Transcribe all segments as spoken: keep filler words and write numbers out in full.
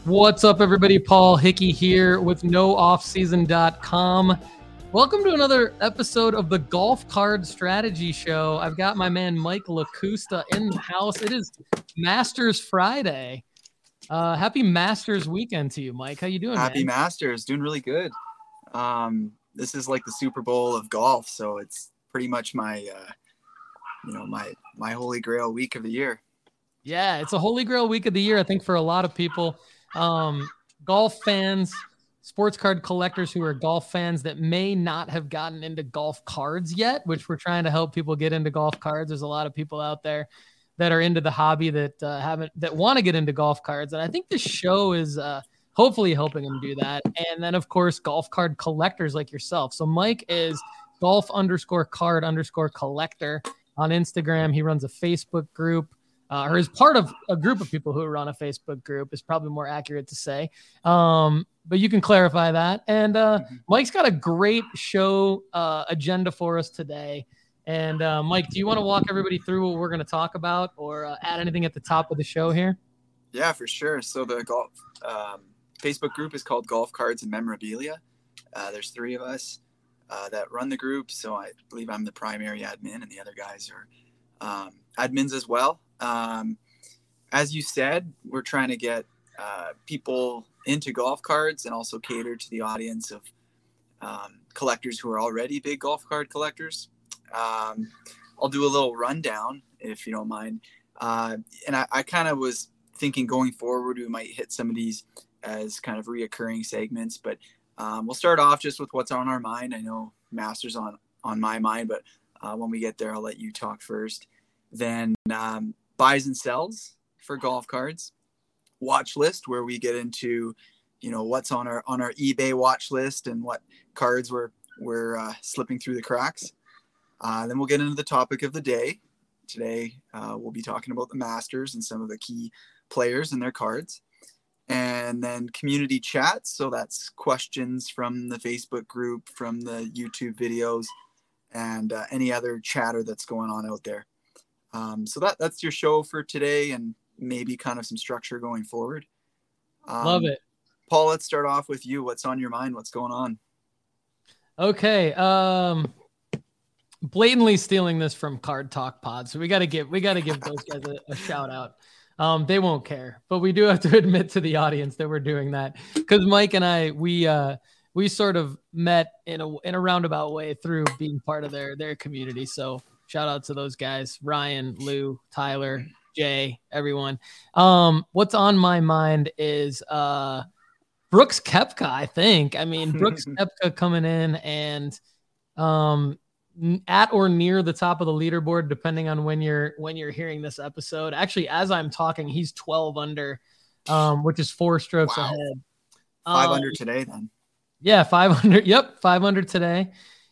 What's up, everybody? Paul Hickey here with no off season dot com. Welcome to another episode of the Golf Card Strategy Show. I've got my man Mike LaCusta in the house. It is Masters Friday. Uh, happy Masters weekend to you, Mike. How you doing, Happy man? Masters. Doing really good. Um, this is like the Super Bowl of golf, so it's pretty much my, uh, you know, my my holy grail week of the year. Yeah, it's a holy grail week of the year, I think, for a lot of people. Um, golf fans, sports card collectors who are golf fans that may not have gotten into golf cards yet, which we're trying to help people get into golf cards. There's a lot of people out there that are into the hobby that uh, haven't, that want to get into golf cards. And I think this show is uh, hopefully helping them do that. And then, of course, golf card collectors like yourself. So Mike is golf underscore card underscore collector on Instagram. He runs a Facebook group. Uh, or is part of a group of people who run a Facebook group is probably more accurate to say. Um, but you can clarify that. And uh, mm-hmm. Mike's got a great show uh, agenda for us today. And uh, Mike, do you want to walk everybody through what we're going to talk about or uh, add anything at the top of the show here? Yeah, for sure. So the golf um, Facebook group is called Golf Cards and Memorabilia. Uh, there's three of us uh, that run the group. So I believe I'm the primary admin and the other guys are um, admins as well. Um, as you said, we're trying to get uh, people into golf cards and also cater to the audience of um, collectors who are already big golf card collectors. Um, I'll do a little rundown if you don't mind. Uh, and I, I kind of was thinking going forward, we might hit some of these as kind of reoccurring segments, but um, we'll start off just with what's on our mind. I know Masters on, on my mind, but uh, when we get there, I'll let you talk first. Then um, buys and sells for golf cards, watch list where we get into, you know, what's on our on our eBay watch list and what cards we're we're uh, slipping through the cracks. Uh, then we'll get into the topic of the day. Today uh, we'll be talking about the Masters and some of the key players and their cards, and then community chats. So that's questions from the Facebook group, from the YouTube videos, and uh, any other chatter that's going on out there. Um, so that that's your show for today and maybe kind of some structure going forward. Um, Love it. Paul, let's start off with you. What's on your mind? What's going on? Okay. Um, blatantly stealing this from Card Talk Pod. So we got to give, we got to give those guys a, a shout out. Um, they won't care, but we do have to admit to the audience that we're doing that because Mike and I, we, uh, we sort of met in a, in a roundabout way through being part of their, their community. So shout out to those guys, Ryan, Lou, Tyler, Jay, everyone. Um, what's on my mind is uh, Brooks Koepka, I think. I mean, Brooks Koepka coming in and um, at or near the top of the leaderboard, depending on when you're when you're hearing this episode. Actually, as I'm talking, he's twelve under, um, which is four strokes wow. ahead. Five um, under today, then. Yeah, five hundred. Yep, five hundred today.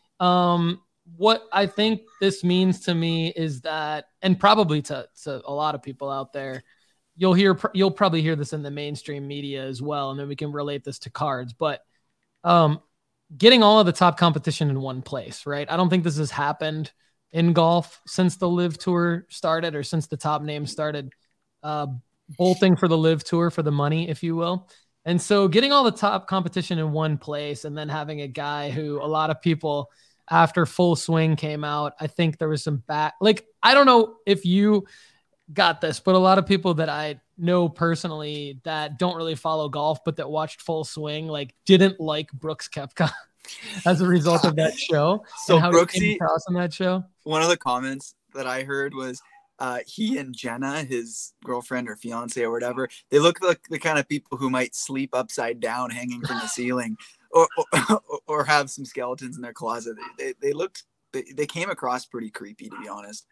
Um, what I think this means to me is that, and probably to, to a lot of people out there, you'll hear, you'll probably hear this in the mainstream media as well. And then we can relate this to cards, but, um, getting all of the top competition in one place, right? I don't think this has happened in golf since the Live Tour started or since the top names started, uh, bolting for the Live Tour for the money, if you will. And so getting all the top competition in one place and then having a guy who a lot of people after Full Swing came out, I think there was some back, like, I don't know if you got this, but a lot of people that I know personally that don't really follow golf, but that watched Full Swing, like didn't like Brooks Koepka as a result of that show. So how Brooksy, he came across on that show. One of the comments that I heard was uh, he and Jenna, his girlfriend or fiance or whatever, they look like the kind of people who might sleep upside down hanging from the ceiling. Or, or or have some skeletons in their closet. They they, they looked they, they came across pretty creepy, to be honest.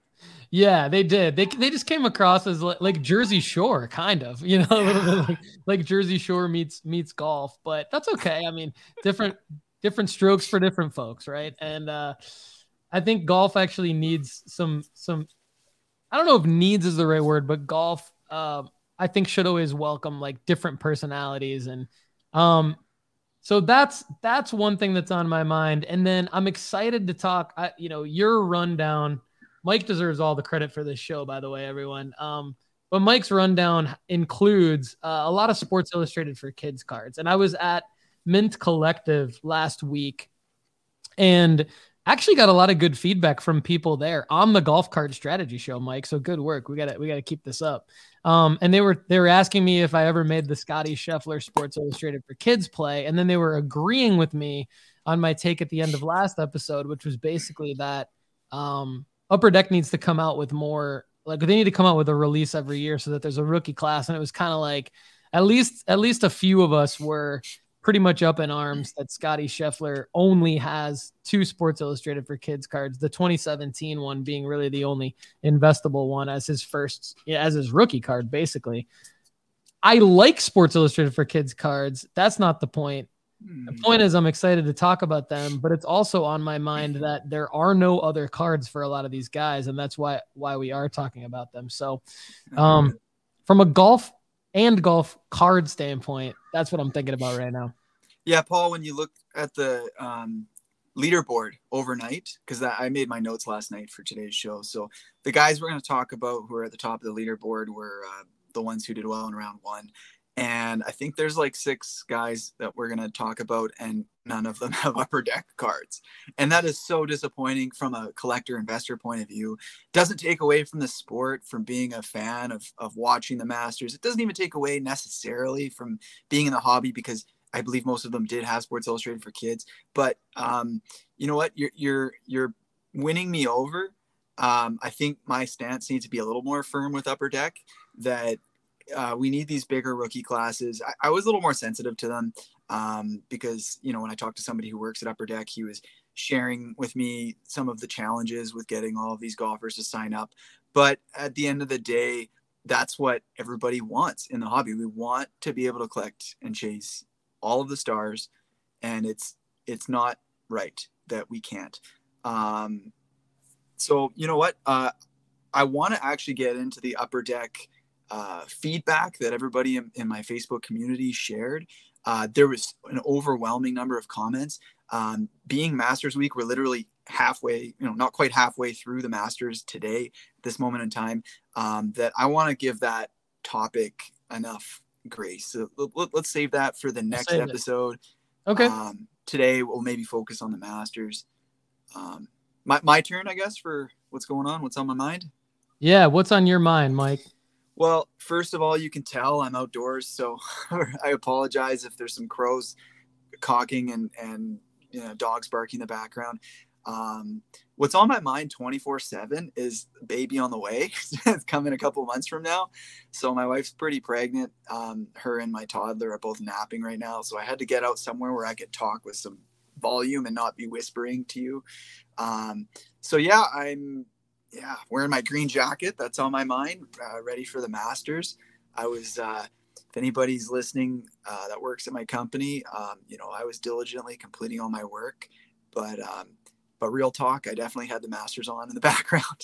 Yeah, they did. They they just came across as like, like Jersey Shore, kind of, you know, a little bit like, like Jersey Shore meets meets golf. But that's okay. I mean, different different strokes for different folks, right? And uh, I think golf actually needs some some. I don't know if needs is the right word, but golf, uh, I think should always welcome like different personalities and. Um, So that's that's one thing that's on my mind. And then I'm excited to talk, I, you know, your rundown. Mike deserves all the credit for this show, by the way, everyone. Um, but Mike's rundown includes uh, a lot of Sports Illustrated for Kids cards. And I was at Mint Collective last week and actually got a lot of good feedback from people there on the Golf Card Strategy Show, Mike. So good work. We got to we got to keep this up. Um, and they were they were asking me if I ever made the Scotty Scheffler Sports Illustrated for Kids play, and then they were agreeing with me on my take at the end of last episode, which was basically that um, Upper Deck needs to come out with more. Like they need to come out with a release every year so that there's a rookie class. And it was kind of like at least at least a few of us were pretty much up in arms that Scotty Scheffler only has two Sports Illustrated for Kids cards, the twenty seventeen one being really the only investable one as his first, as his rookie card, basically. I like Sports Illustrated for Kids cards. That's not the point. The point is I'm excited to talk about them, but it's also on my mind that there are no other cards for a lot of these guys, and that's why why we are talking about them. So um, from a golf and golf card standpoint, that's what I'm thinking about right now. Yeah, Paul, when you look at the um, leaderboard overnight, because I made my notes last night for today's show. So the guys we're going to talk about who are at the top of the leaderboard were uh, the ones who did well in round one. And I think there's like six guys that we're going to talk about, and none of them have Upper Deck cards. And that is so disappointing from a collector investor point of view. Doesn't take away from the sport, from being a fan of, of watching the Masters. It doesn't even take away necessarily from being in the hobby, because I believe most of them did have Sports Illustrated for Kids. But um, you know what? You're, you're, you're winning me over. Um, I think my stance needs to be a little more firm with Upper Deck, that Uh, we need these bigger rookie classes. I, I was a little more sensitive to them um, because, you know, when I talked to somebody who works at Upper Deck, he was sharing with me some of the challenges with getting all of these golfers to sign up. But at the end of the day, that's what everybody wants in the hobby. We want to be able to collect and chase all of the stars, and it's it's not right that we can't. Um, so, you know what? Uh, I want to actually get into the Upper Deck Uh, feedback that everybody in, in my Facebook community shared. Uh, there was an overwhelming number of comments. Um, being Masters Week, we're literally halfway, you know, not quite halfway through the Masters today, at this moment in time, um, that I want to give that topic enough grace. So let, let's save that for the next episode. It. Okay. Um, today we'll maybe focus on the Masters. Um, my, my turn, I guess, for what's going on, what's on my mind. Yeah. What's on your mind, Mike? Well, first of all, you can tell I'm outdoors, so I apologize if there's some crows cawking and, and you know, dogs barking in the background. Um, what's on my mind twenty-four seven is baby on the way. It's coming a couple months from now. So my wife's pretty pregnant. Um, her and my toddler are both napping right now. So I had to get out somewhere where I could talk with some volume and not be whispering to you. Um, so yeah, I'm Yeah, wearing my green jacket. That's on my mind. Uh, ready for the Masters. I was, uh, if anybody's listening uh, that works at my company, um, you know, I was diligently completing all my work. But, um, but real talk, I definitely had the Masters on in the background.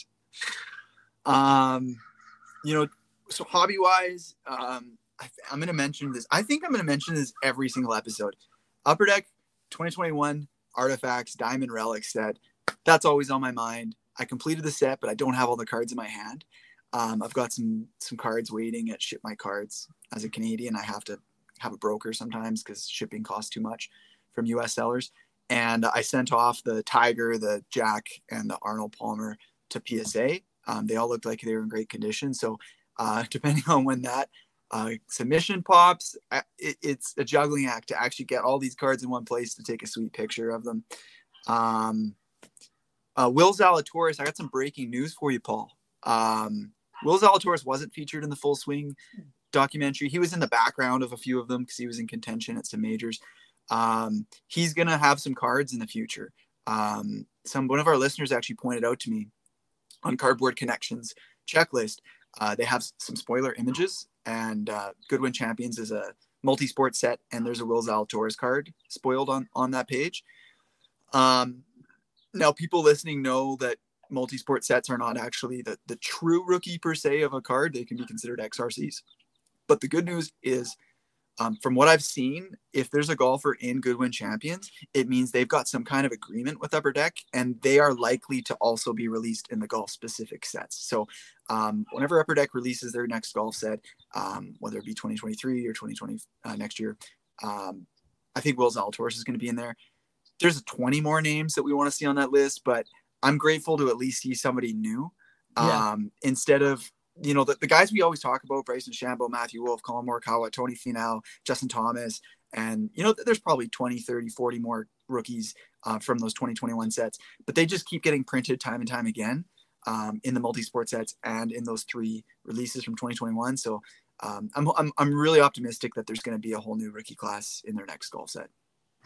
um, you know, so hobby-wise, um, I, I'm going to mention this. I think I'm going to mention this every single episode. Upper Deck twenty twenty-one Artifacts Diamond Relic set. That's always on my mind. I completed the set, but I don't have all the cards in my hand. Um, I've got some some cards waiting at Ship My Cards. As a Canadian, I have to have a broker sometimes because shipping costs too much from U S sellers. And I sent off the Tiger, the Jack, and the Arnold Palmer to P S A. Um, they all looked like they were in great condition. So uh, depending on when that uh, submission pops, it, it's a juggling act to actually get all these cards in one place to take a sweet picture of them. Um, Uh, Will Zalatoris, I got some breaking news for you, Paul. Um, Will Zalatoris wasn't featured in the Full Swing documentary. He was in the background of a few of them because he was in contention at some majors. Um, he's going to have some cards in the future. Um, some One of our listeners actually pointed out to me on Cardboard Connections checklist, uh, they have some spoiler images, and uh, Goodwin Champions is a multi-sport set, and there's a Will Zalatoris card spoiled on, on that page. Um, Now, people listening know that multi-sport sets are not actually the, the true rookie per se of a card. They can be considered X R Cs. But the good news is Um, from what I've seen, if there's a golfer in Goodwin Champions, it means they've got some kind of agreement with Upper Deck, and they are likely to also be released in the golf specific sets. So um, whenever Upper Deck releases their next golf set, um, whether it be twenty twenty-three or twenty twenty uh, next year, um, I think Will Zalatoris is going to be in there. There's twenty more names that we want to see on that list, but I'm grateful to at least see somebody new Yeah. um, instead of, you know, the, the guys we always talk about, Bryson DeChambeau, Matthew Wolff, Colin Morikawa, Tony Finau, Justin Thomas. And, you know, there's probably twenty, thirty, forty more rookies uh, from those twenty twenty-one sets, but they just keep getting printed time and time again um, in the multi-sport sets and in those three releases from twenty twenty-one. So um, I'm, I'm, I'm really optimistic that there's going to be a whole new rookie class in their next golf set.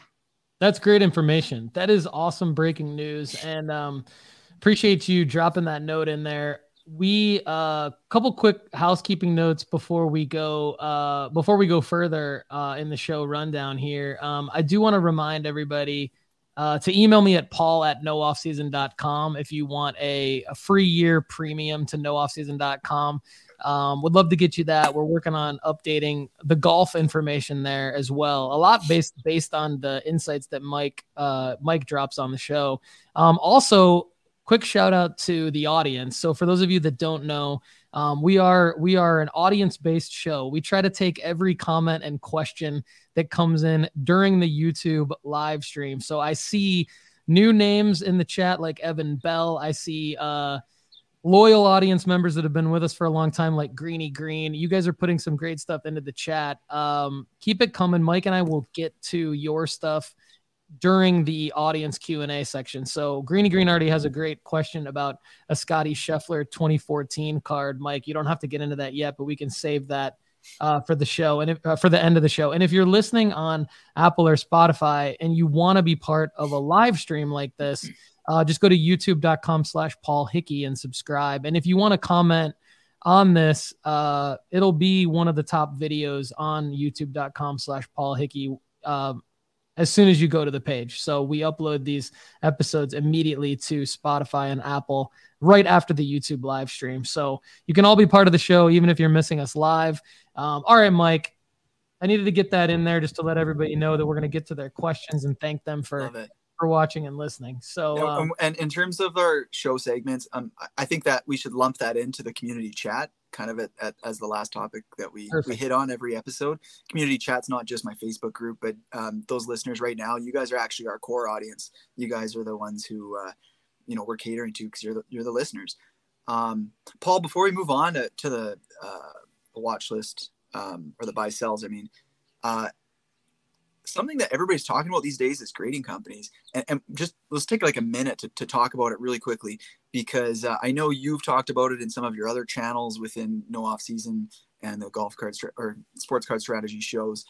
That's great information. That is awesome breaking news. And um, appreciate you dropping that note in there. We a uh, couple quick housekeeping notes before we go uh, before we go further uh, in the show rundown here. Um, I do want to remind everybody uh, to email me at paul at no off season dot com if you want a, a free year premium to no off season dot com. Um, would love to get you that. We're working on updating the golf information there as well. A lot based based on the insights that Mike uh, Mike drops on the show. Um, also. Quick shout out to the audience. So for those of you that don't know, um, we are we are an audience-based show. We try to take every comment and question that comes in during the YouTube live stream. So I see new names in the chat like Evan Bell. I see uh, loyal audience members that have been with us for a long time like Greeny Green. You guys are putting some great stuff into the chat. Um, keep it coming. Mike and I will get to your stuff during the audience Q and A section. So Greeny Green already has a great question about a Scotty Scheffler twenty fourteen card. Mike, you don't have to get into that yet, but we can save that uh, for the show and if, uh, for the end of the show. And if you're listening on Apple or Spotify and you want to be part of a live stream like this, uh, just go to youtube.com slash Paul Hickey and subscribe. And if you want to comment on this, uh, it'll be one of the top videos on youtube.com slash Paul Hickey. Um, as soon as you go to the page. So we upload these episodes immediately to Spotify and Apple right after the YouTube live stream. So you can all be part of the show, even if you're missing us live. Um, all right, Mike, I needed to get that in there just to let everybody know that we're going to get to their questions and thank them for, for watching and listening. So, yeah, um, and in terms of our show segments, um, I think that we should lump that into the community chat kind of at, at, as the last topic that we, we hit on every episode. Community chat's not just my Facebook group, but um, those listeners right now, you guys are actually our core audience. You guys are the ones who, uh, you know, we're catering to because you're the, you're the listeners. Um, Paul, before we move on to, to the uh, watch list um, or the buy sells, I mean, uh, something that everybody's talking about these days is grading companies. And, and just let's take like a minute to, to talk about it really quickly, because uh, I know you've talked about it in some of your other channels within No Off Season and the golf card Stra- or sports card strategy shows.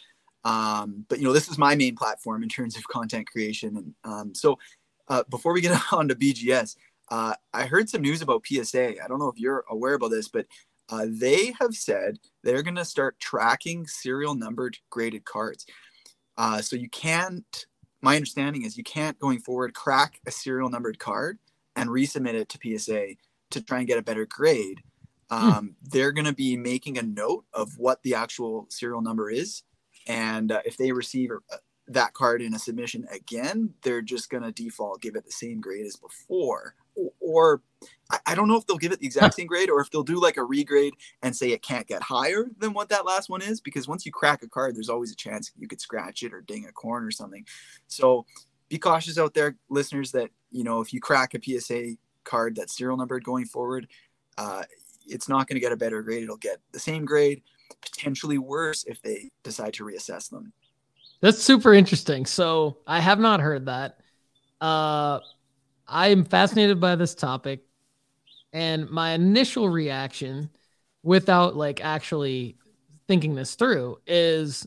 Um, but, you know, this is my main platform in terms of content creation. And um, so uh, before we get on to B G S, uh, I heard some news about P S A. I don't know if you're aware about this, but uh, they have said they're going to start tracking serial numbered graded cards. Uh, so you can't, my understanding is you can't going forward crack a serial numbered card and resubmit it to P S A to try and get a better grade. Um, hmm. They're going to be making a note of what the actual serial number is. And uh, if they receive uh, that card in a submission again, they're just going to default give it the same grade as before. Or, or I, I don't know if they'll give it the exact same grade or if they'll do like a regrade and say it can't get higher than what that last one is, because once you crack a card, there's always a chance you could scratch it or ding a corner or something. So be cautious out there, listeners, that, you know, if you crack a P S A card that's serial numbered going forward, uh, it's not going to get a better grade. It'll get the same grade, potentially worse if they decide to reassess them. That's super interesting. So I have not heard that. Uh, I am fascinated by this topic, and my initial reaction, without like actually thinking this through, is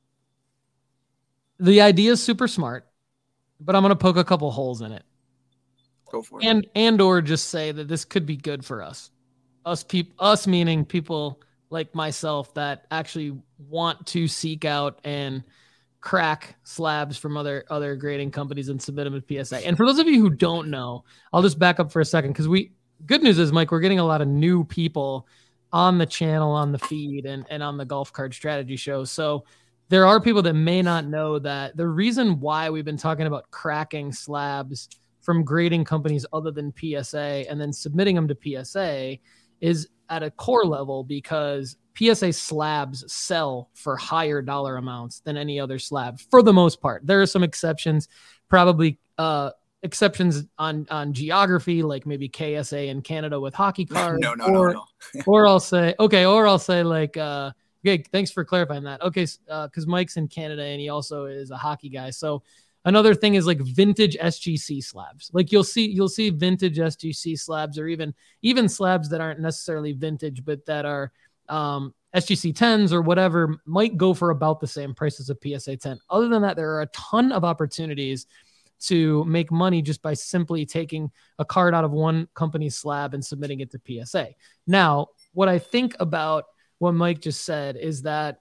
the idea is super smart, but I'm going to poke a couple holes in it. Go for it. And, and, or just say that this could be good for us, us people, us meaning people like myself that actually want to seek out and crack slabs from other other grading companies and submit them to P S A. And for those of you who don't know, I'll just back up for a second, because we good news is, Mike, we're getting a lot of new people on the channel, on the feed, and, and on the Golf Card Strategy Show. So there are people that may not know that the reason why we've been talking about cracking slabs from grading companies other than P S A and then submitting them to P S A is at a core level because P S A slabs sell for higher dollar amounts than any other slab for the most part. There are some exceptions, probably uh, exceptions on, on geography, like maybe K S A in Canada with hockey cards. no, no, or, no, no. or I'll say, okay, or I'll say like, uh, okay, thanks for clarifying that. Okay, uh, because Mike's in Canada and he also is a hockey guy. So another thing is like vintage S G C slabs. Like you'll see, you'll see vintage S G C slabs, or even even slabs that aren't necessarily vintage, but that are um, S G C tens or whatever, might go for about the same price as a P S A ten. Other than that, there are a ton of opportunities to make money just by simply taking a card out of one company's slab and submitting it to P S A. Now, what I think about what Mike just said is that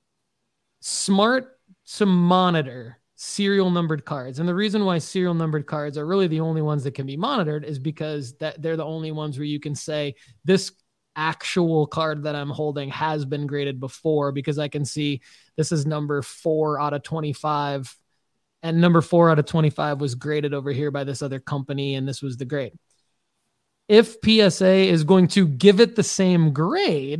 smart to monitor serial numbered cards. And the reason why serial numbered cards are really the only ones that can be monitored is because that they're the only ones where you can say this actual card that I'm holding has been graded before, because I can see this is number four out of twenty-five and number four out of twenty-five was graded over here by this other company. And this was the grade. If P S A is going to give it the same grade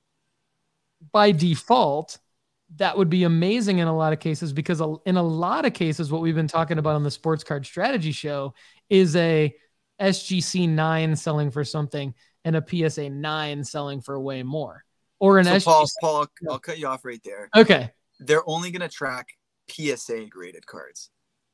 by default, that would be amazing in a lot of cases, because in a lot of cases, what we've been talking about on the Sports Card Strategy Show is a S G C nine selling for something and a P S A nine selling for way more. Or an so S G C. Paul, Paul, I'll, I'll cut you off right there. Okay. They're only going to track P S A graded cards.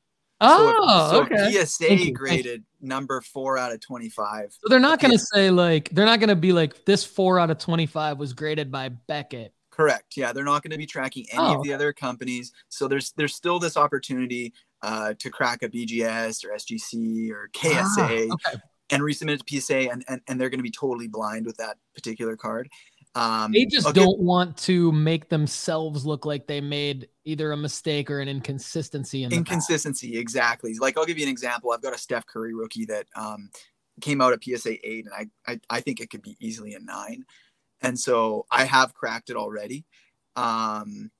Oh, so, so okay. P S A graded number four out of twenty-five. So they're not going to say like, they're not going to be like this four out of twenty-five was graded by Beckett. Correct. Yeah. They're not going to be tracking any Oh, of the okay. other companies. So there's, there's still this opportunity uh, to crack a B G S or S G C or K S A Ah, okay. and resubmit it to P S A. And, and, and they're going to be totally blind with that particular card. Um, They just okay. don't want to make themselves look like they made either a mistake or an inconsistency in the Inconsistency, past. exactly. Like I'll give you an example. I've got a Steph Curry rookie that um, came out at P S A eight, and I, I I think it could be easily a nine, and so I have cracked it already. Um,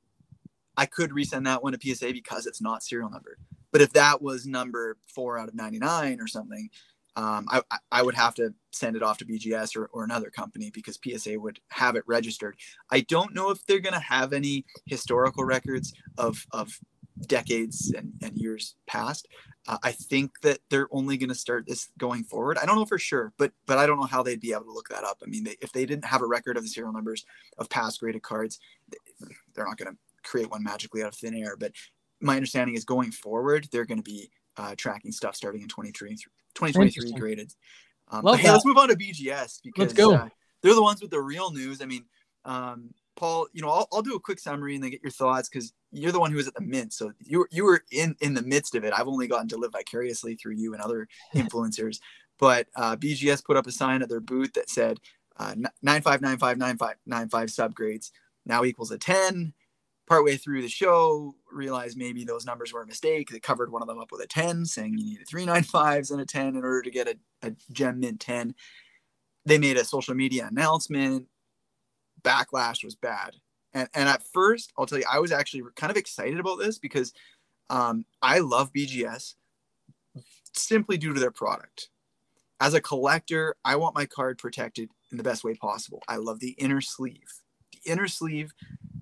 I could resend that one to P S A because it's not serial numbered. But if that was number four out of ninety-nine or something, um, I, I would have to send it off to B G S or, or another company because P S A would have it registered. I don't know if they're going to have any historical records of, of decades and, and years past. Uh, I think that they're only going to start this going forward. I don't know for sure, but but I don't know how they'd be able to look that up. I mean, they, if they didn't have a record of the serial numbers of past graded cards, they're not going to create one magically out of thin air. But my understanding is going forward, they're going to be uh, tracking stuff starting in twenty twenty-three graded. Um, but hey, let's move on to B G S because let's go. Uh, they're the ones with the real news. I mean, um, Paul, you know, I'll, I'll do a quick summary and then get your thoughts because you're the one who was at the Mint. So you, you were in, in the midst of it. I've only gotten to live vicariously through you and other influencers. But uh, B G S put up a sign at their booth that said uh, nine five nine five nine five nine five subgrades now equals a ten. Partway through the show, realized maybe those numbers were a mistake. They covered one of them up with a ten, saying you needed three ninety-fives and a ten in order to get a, a Gem Mint ten. They made a social media announcement. Backlash was bad. And, and at first, I'll tell you, I was actually kind of excited about this because um, I love B G S simply due to their product. As a collector, I want my card protected in the best way possible. I love the inner sleeve. The inner sleeve,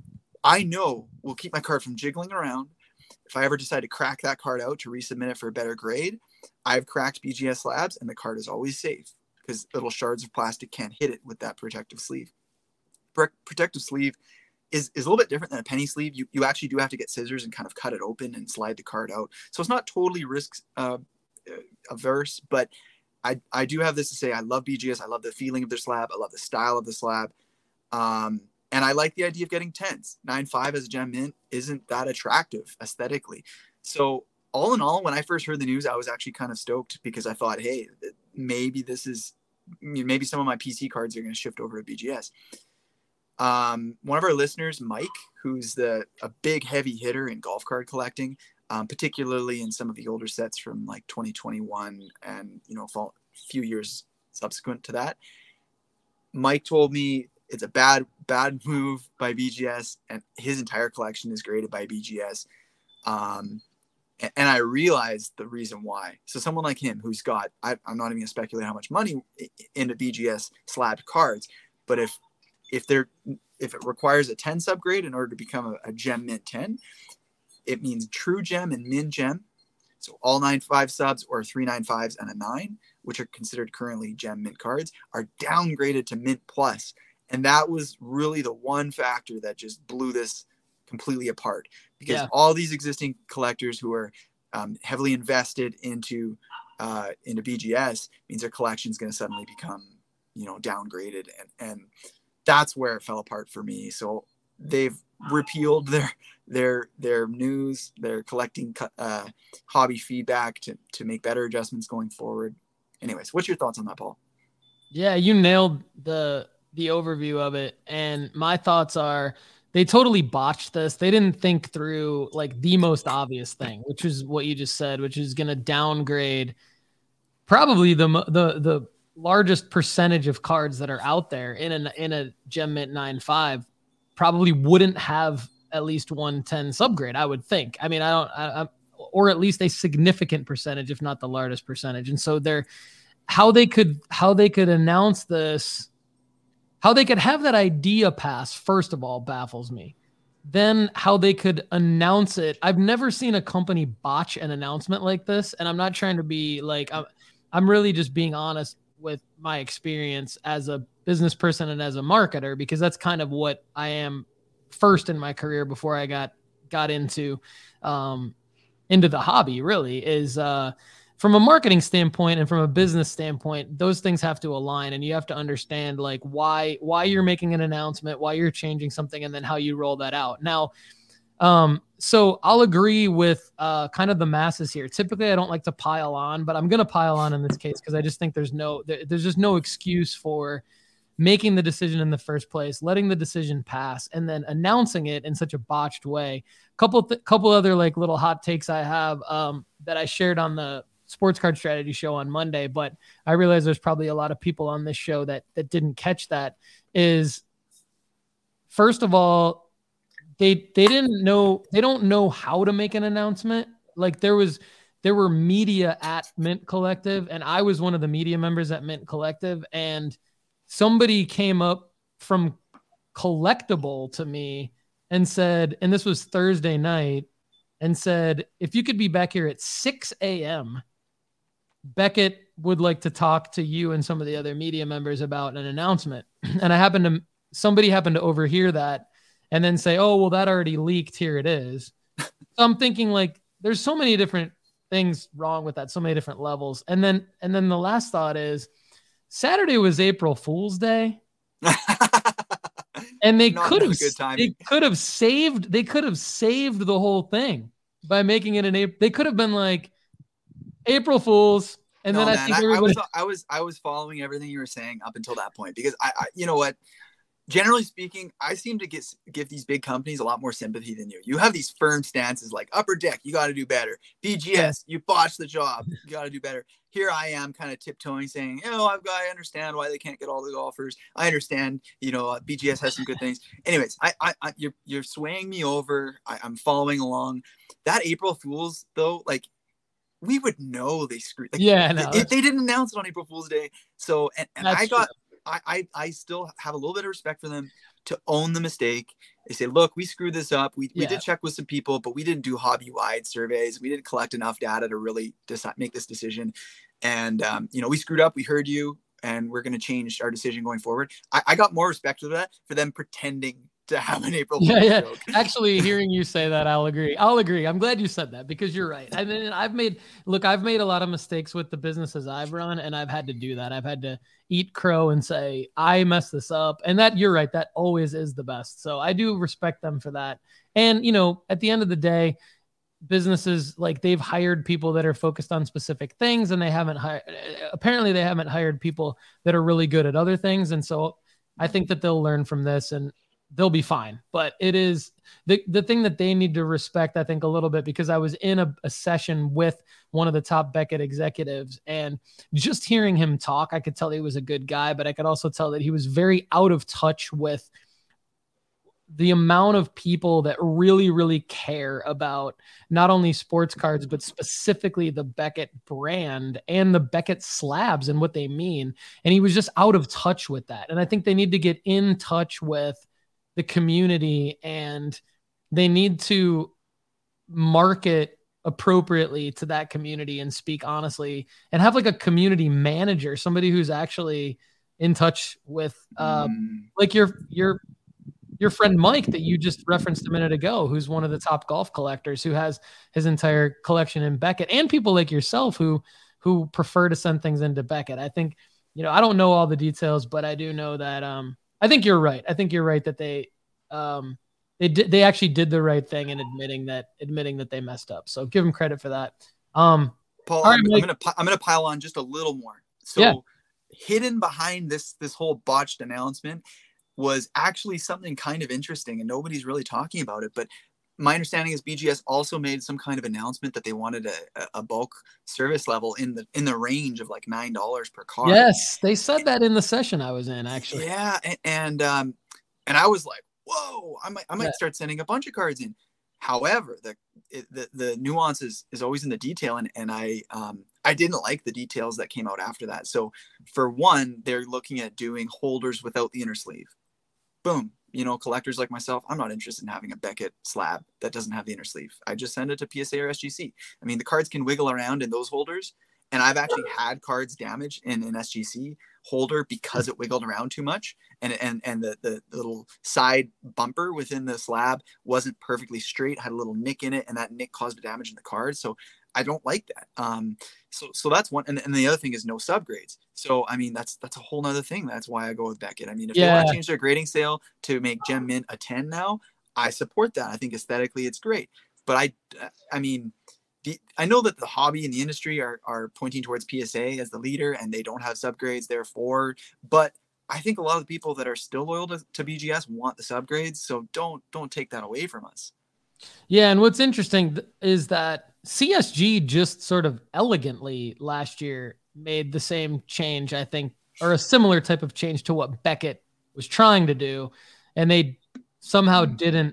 I know will keep my card from jiggling around. If I ever decide to crack that card out to resubmit it for a better grade, I've cracked B G S slabs and the card is always safe because little shards of plastic can't hit it with that protective sleeve. Protective sleeve is, is a little bit different than a penny sleeve. You, you actually do have to get scissors and kind of cut it open and slide the card out. So it's not totally risk uh, averse, but I, I do have this to say. I love B G S. I love the feeling of their slab. I love the style of the slab. Um, And I like the idea of getting tens. nine five as a Gem Mint isn't that attractive aesthetically. So all in all, when I first heard the news, I was actually kind of stoked because I thought, hey, maybe this is, maybe some of my P C cards are going to shift over to B G S. Um, one of our listeners, Mike, who's the a big heavy hitter in golf card collecting, um, particularly in some of the older sets from like twenty twenty-one and, you know, a few years subsequent to that. Mike told me it's a bad, bad move by B G S, and his entire collection is graded by B G S. Um, and, and I realized the reason why. So someone like him, who's got, I, I'm not even gonna speculate how much money into B G S slabbed cards, but if, if they're, if it requires a ten subgrade in order to become a, a gem mint ten, it means true gem and min gem. So all nine five subs or three nine fives and a nine, which are considered currently gem mint cards, are downgraded to mint plus. And that was really the one factor that just blew this completely apart, because yeah. all these existing collectors who are um, heavily invested into uh, into B G S means their collection is going to suddenly become, you know, downgraded. And, and that's where it fell apart for me. So they've repealed their their their news. They're collecting uh, hobby feedback to, to make better adjustments going forward. Anyways, what's your thoughts on that, Paul? Yeah, you nailed the the overview of it. And my thoughts are, they totally botched this. They didn't think through like the most obvious thing, which is what you just said, which is going to downgrade probably the, the, the largest percentage of cards that are out there in a, in a Gem Mint nine five probably wouldn't have at least one ten subgrade, I would think. I mean, I don't, I, I, or at least a significant percentage, if not the largest percentage. And so they're, how they could, how they could announce this, how they could have that idea pass, first of all, baffles me. Then how they could announce it. I've never seen a company botch an announcement like this. And I'm not trying to be like, I'm, I'm really just being honest with my experience as a business person and as a marketer, because that's kind of what I am first in my career before I got, got into, um, into the hobby, really, is, uh, from a marketing standpoint and from a business standpoint, those things have to align, and you have to understand like why, why you're making an announcement, why you're changing something, and then how you roll that out. Now, um, so I'll agree with uh, kind of the masses here. Typically, I don't like to pile on, but I'm going to pile on in this case because I just think there's no, there, there's just no excuse for making the decision in the first place, letting the decision pass, and then announcing it in such a botched way. Couple, th- couple other like little hot takes I have um, that I shared on the Sports Card Strategy show on Monday, but I realize there's probably a lot of people on this show that that didn't catch that. Is first of all, they they didn't know they don't know how to make an announcement. Like there was there were media at Mint Collective, and I was one of the media members at Mint Collective, and somebody came up from Collectible to me and said, and this was Thursday night, and said, if you could be back here at six a.m., Beckett would like to talk to you and some of the other media members about an announcement. And I happened to, somebody happened to overhear that and then say, oh, well, that already leaked. Here it is. So I'm thinking like, there's so many different things wrong with that. So many different levels. And then, and then the last thought is Saturday was April Fool's Day. And they could have, they could have saved, they could have saved the whole thing by making it an April. They could have been like, April Fools, and no, then man, I think I, everybody... I was I was I was following everything you were saying up until that point, because I, I you know what, generally speaking, I seem to get give these big companies a lot more sympathy than you. You have these firm stances like Upper Deck, you got to do better. B G S, yeah. You botched the job, you got to do better. Here I am, kind of tiptoeing, saying, you know, I've got I understand why they can't get all the golfers. I understand, you know, B G S has some good things. Anyways, I, I, I you're you're swaying me over. I, I'm following along. That April Fools though, like. We would know they screwed. Like, yeah, no, they, they didn't announce it on April Fool's Day. So, and, and I got, I, I, I still have a little bit of respect for them to own the mistake. They say, look, we screwed this up. We, yeah. we did check with some people, but we didn't do hobby-wide surveys. We didn't collect enough data to really decide, make this decision. And, um, you know, we screwed up. We heard you, and we're going to change our decision going forward. I, I got more respect for that, for them pretending to have an April yeah, yeah. joke. Actually, hearing you say that, I'll agree. I'll agree. I'm glad you said that, because you're right. I mean, I've made, look, I've made a lot of mistakes with the businesses I've run, and I've had to do that. I've had to eat crow and say, I messed this up. And that, you're right, that always is the best. So I do respect them for that. And, you know, at the end of the day, businesses, like, they've hired people that are focused on specific things, and they haven't hired, apparently they haven't hired people that are really good at other things. And so I think that they'll learn from this. And they'll be fine. But it is the, the thing that they need to respect, I think, a little bit, because I was in a, a session with one of the top Beckett executives, and just hearing him talk, I could tell he was a good guy, but I could also tell that he was very out of touch with the amount of people that really, really care about not only sports cards, but specifically the Beckett brand and the Beckett slabs and what they mean. And he was just out of touch with that. And I think they need to get in touch with the community, and they need to market appropriately to that community and speak honestly, and have like a community manager, somebody who's actually in touch with, uh, mm. like your, your, your friend Mike that you just referenced a minute ago, who's one of the top golf collectors, who has his entire collection in Beckett, and people like yourself who, who prefer to send things into Beckett. I think, you know, I don't know all the details, but I do know that, um, I think you're right. I think you're right that they, um, they did, they actually did the right thing in admitting that, admitting that they messed up. So give them credit for that. Um, Paul, I'm, right, I'm going to, I'm going to pile on just a little more. So yeah. Hidden behind this, this whole botched announcement was actually something kind of interesting, and nobody's really talking about it. But my understanding is B G S also made some kind of announcement that they wanted a, a bulk service level in the in the range of like nine dollars per card. Yes, they said that in the session I was in, actually. Yeah, and and, um, and I was like, whoa, I might I might yeah. start sending a bunch of cards in. However, the it, the the nuance is, is always in the detail, and and I um I didn't like the details that came out after that. So for one, they're looking at doing holders without the inner sleeve. Boom. You know, collectors like myself, I'm not interested in having a Beckett slab that doesn't have the inner sleeve. I just send it to P S A or S G C. I mean, the cards can wiggle around in those holders. And I've actually had cards damaged in an S G C holder because it wiggled around too much. And and and the, the, the little side bumper within the slab wasn't perfectly straight, had a little nick in it, and that nick caused damage in the card. So I don't like that. Um, so so that's one. And, and the other thing is no subgrades. So, I mean, that's that's a whole nother thing. That's why I go with Beckett. I mean, if yeah. they want to change their grading scale to make Gem Mint a ten now, I support that. I think aesthetically it's great. But I, I mean, the, I know that the hobby and the industry are, are pointing towards P S A as the leader, and they don't have subgrades, therefore. But I think a lot of the people that are still loyal to, to B G S want the subgrades. So don't don't take that away from us. Yeah, and what's interesting is that C S G just sort of elegantly last year made the same change, I think, or a similar type of change to what Beckett was trying to do, and they somehow didn't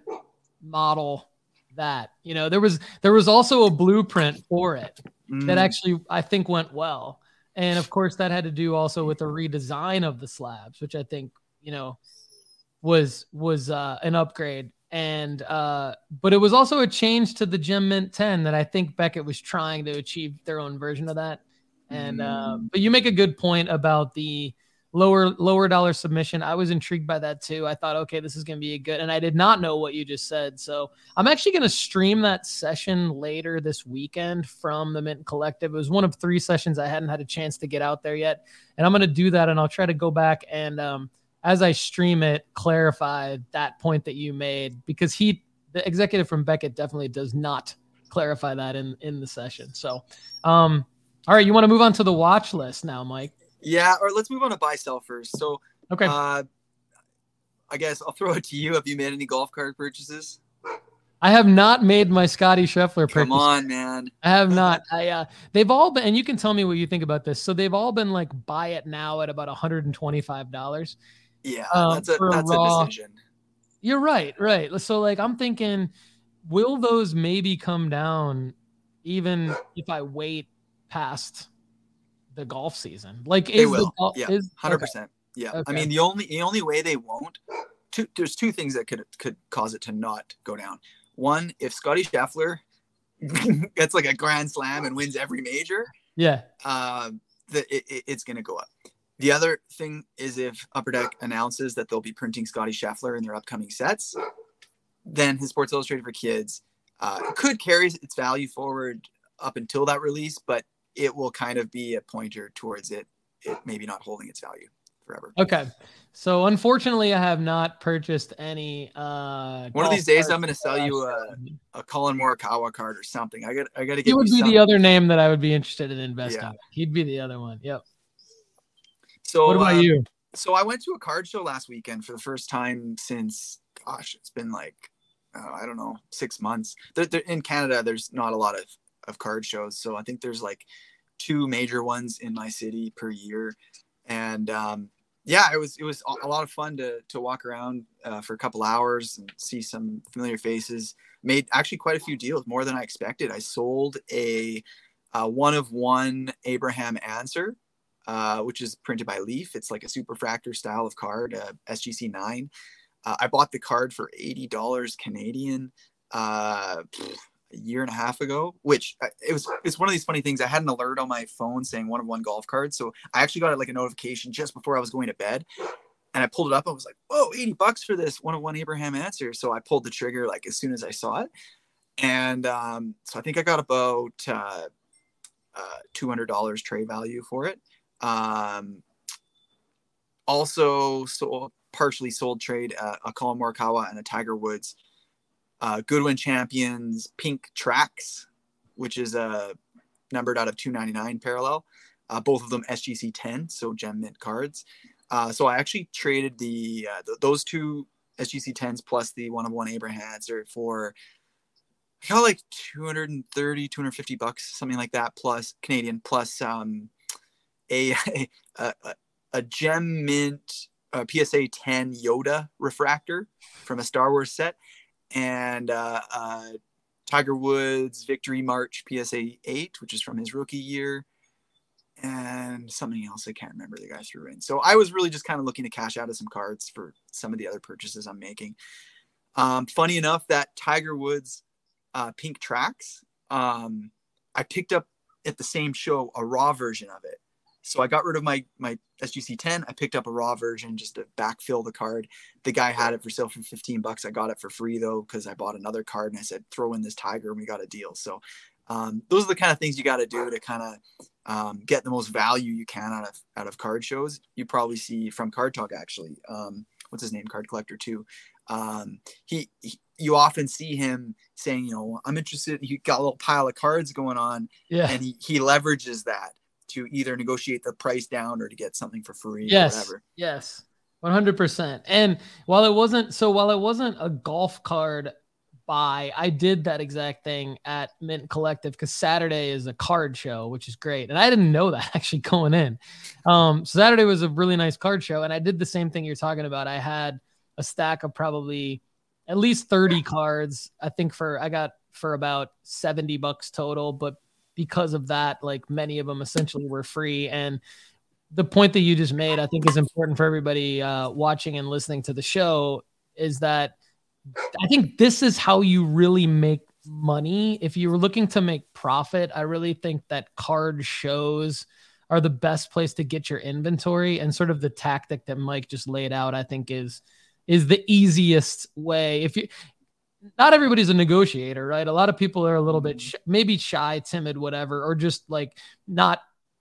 model that. You know, there was there was also a blueprint for it mm. that actually I think went well, and of course that had to do also with the redesign of the slabs, which I think, you know, was was uh, an upgrade. And, uh, but it was also a change to the Gem Mint ten that I think Beckett was trying to achieve their own version of that. And, uh, but you make a good point about the lower, lower dollar submission. I was intrigued by that too. I thought, okay, this is going to be a good, and I did not know what you just said. So I'm actually going to stream that session later this weekend from the Mint Collective. It was one of three sessions I hadn't had a chance to get out there yet. And I'm going to do that, and I'll try to go back and, um, as I stream it, clarify that point that you made, because he, the executive from Beckett, definitely does not clarify that in, in the session. So, um, all right, you want to move on to the watch list now, Mike? Yeah, or let's move on to buy sell first. So, okay, uh, I guess I'll throw it to you. Have you made any golf card purchases? I have not made my Scotty Scheffler purchase. Come on, man. I have not. I uh, they've all been, and you can tell me what you think about this. So they've all been like buy it now at about one hundred twenty-five dollars. Yeah, that's a, um, that's a, a decision. You're right, right. So like I'm thinking, will those maybe come down even if I wait past the golf season? Like is they will. The, yeah, is, one hundred percent. Okay. Yeah. Okay. I mean, the only the only way they won't, two, there's two things that could could cause it to not go down. One, if Scotty Scheffler gets like a grand slam and wins every major, yeah, uh, the, it, it, it's going to go up. The other thing is if Upper Deck announces that they'll be printing Scotty Scheffler in their upcoming sets, then his Sports Illustrated for Kids uh, could carry its value forward up until that release, but it will kind of be a pointer towards it, it maybe not holding its value forever. Okay. So unfortunately, I have not purchased any. Uh, One of these days, I'm going to sell you a, a Colin Morikawa card or something. I got I got to get. He would be some. the other name that I would be interested in investing. Yeah. He'd be the other one. Yep. So what about um, you? So I went to a card show last weekend for the first time since gosh, it's been like, uh, I don't know, six months. They're, they're, in Canada, there's not a lot of, of card shows. So I think there's like two major ones in my city per year. And um, yeah, it was, it was a lot of fun to, to walk around uh, for a couple hours and see some familiar faces. Made actually quite a few deals, more than I expected. I sold a, a one of one Abraham Answer, uh, which is printed by Leaf. It's like a superfractor style of card, uh, S G C nine. Uh, I bought the card for eighty dollars Canadian uh, a year and a half ago, which uh, it was, it's one of these funny things. I had an alert on my phone saying one of one golf cards. So I actually got like a notification just before I was going to bed. And I pulled it up. I was like, whoa, eighty bucks for this one of one Abraham Answer. So I pulled the trigger like as soon as I saw it. And um, so I think I got about uh, uh, two hundred dollars trade value for it. Um, also, so partially sold trade uh, a Colin Morikawa and a Tiger Woods uh, Goodwin Champions Pink Tracks, which is uh, numbered out of two ninety-nine parallel. Uh, both of them S G C ten, so gem mint cards. Uh, so I actually traded the uh, th- those two S G C tens plus the one of one Abraham Answer for I got like two thirty, two fifty bucks, something like that, plus Canadian, plus um, a, a, a, a gem mint uh, P S A ten Yoda refractor from a Star Wars set, and uh, uh, Tiger Woods Victory March P S A eight, which is from his rookie year, and something else I can't remember the guy threw in. So I was really just kind of looking to cash out of some cards for some of the other purchases I'm making. Um, funny enough, that Tiger Woods uh, Pink Tracks, um, I picked up at the same show a raw version of it. So I got rid of my my S G C ten. I picked up a raw version just to backfill the card. The guy had it for sale for fifteen bucks. I got it for free though, because I bought another card and I said, throw in this Tiger and we got a deal. So um, those are the kind of things you got to do to kind of um, get the most value you can out of, out of card shows. You probably see from Card Talk, actually, um, what's his name? Card Collector too. Um, he, he, you often see him saying, you know, I'm interested. He got a little pile of cards going on, yeah, and he, he leverages that to either negotiate the price down or to get something for free. Yes. Or whatever. Yes. one hundred percent. And while it wasn't, so while it wasn't a golf card buy, I did that exact thing at Mint Collective because Saturday is a card show, which is great. And I didn't know that actually going in. Um, so Saturday was a really nice card show. And I did the same thing you're talking about. I had a stack of probably at least thirty cards. I think for, I got for about seventy bucks total, but because of that, like many of them essentially were free. And the point that you just made, I think is important for everybody uh, watching and listening to the show is that I think this is how you really make money. If you were looking to make profit, I really think that card shows are the best place to get your inventory, and sort of the tactic that Mike just laid out, I think is, is the easiest way. If you, not everybody's a negotiator, right? A lot of people are a little bit sh- maybe shy, timid, whatever, or just like not,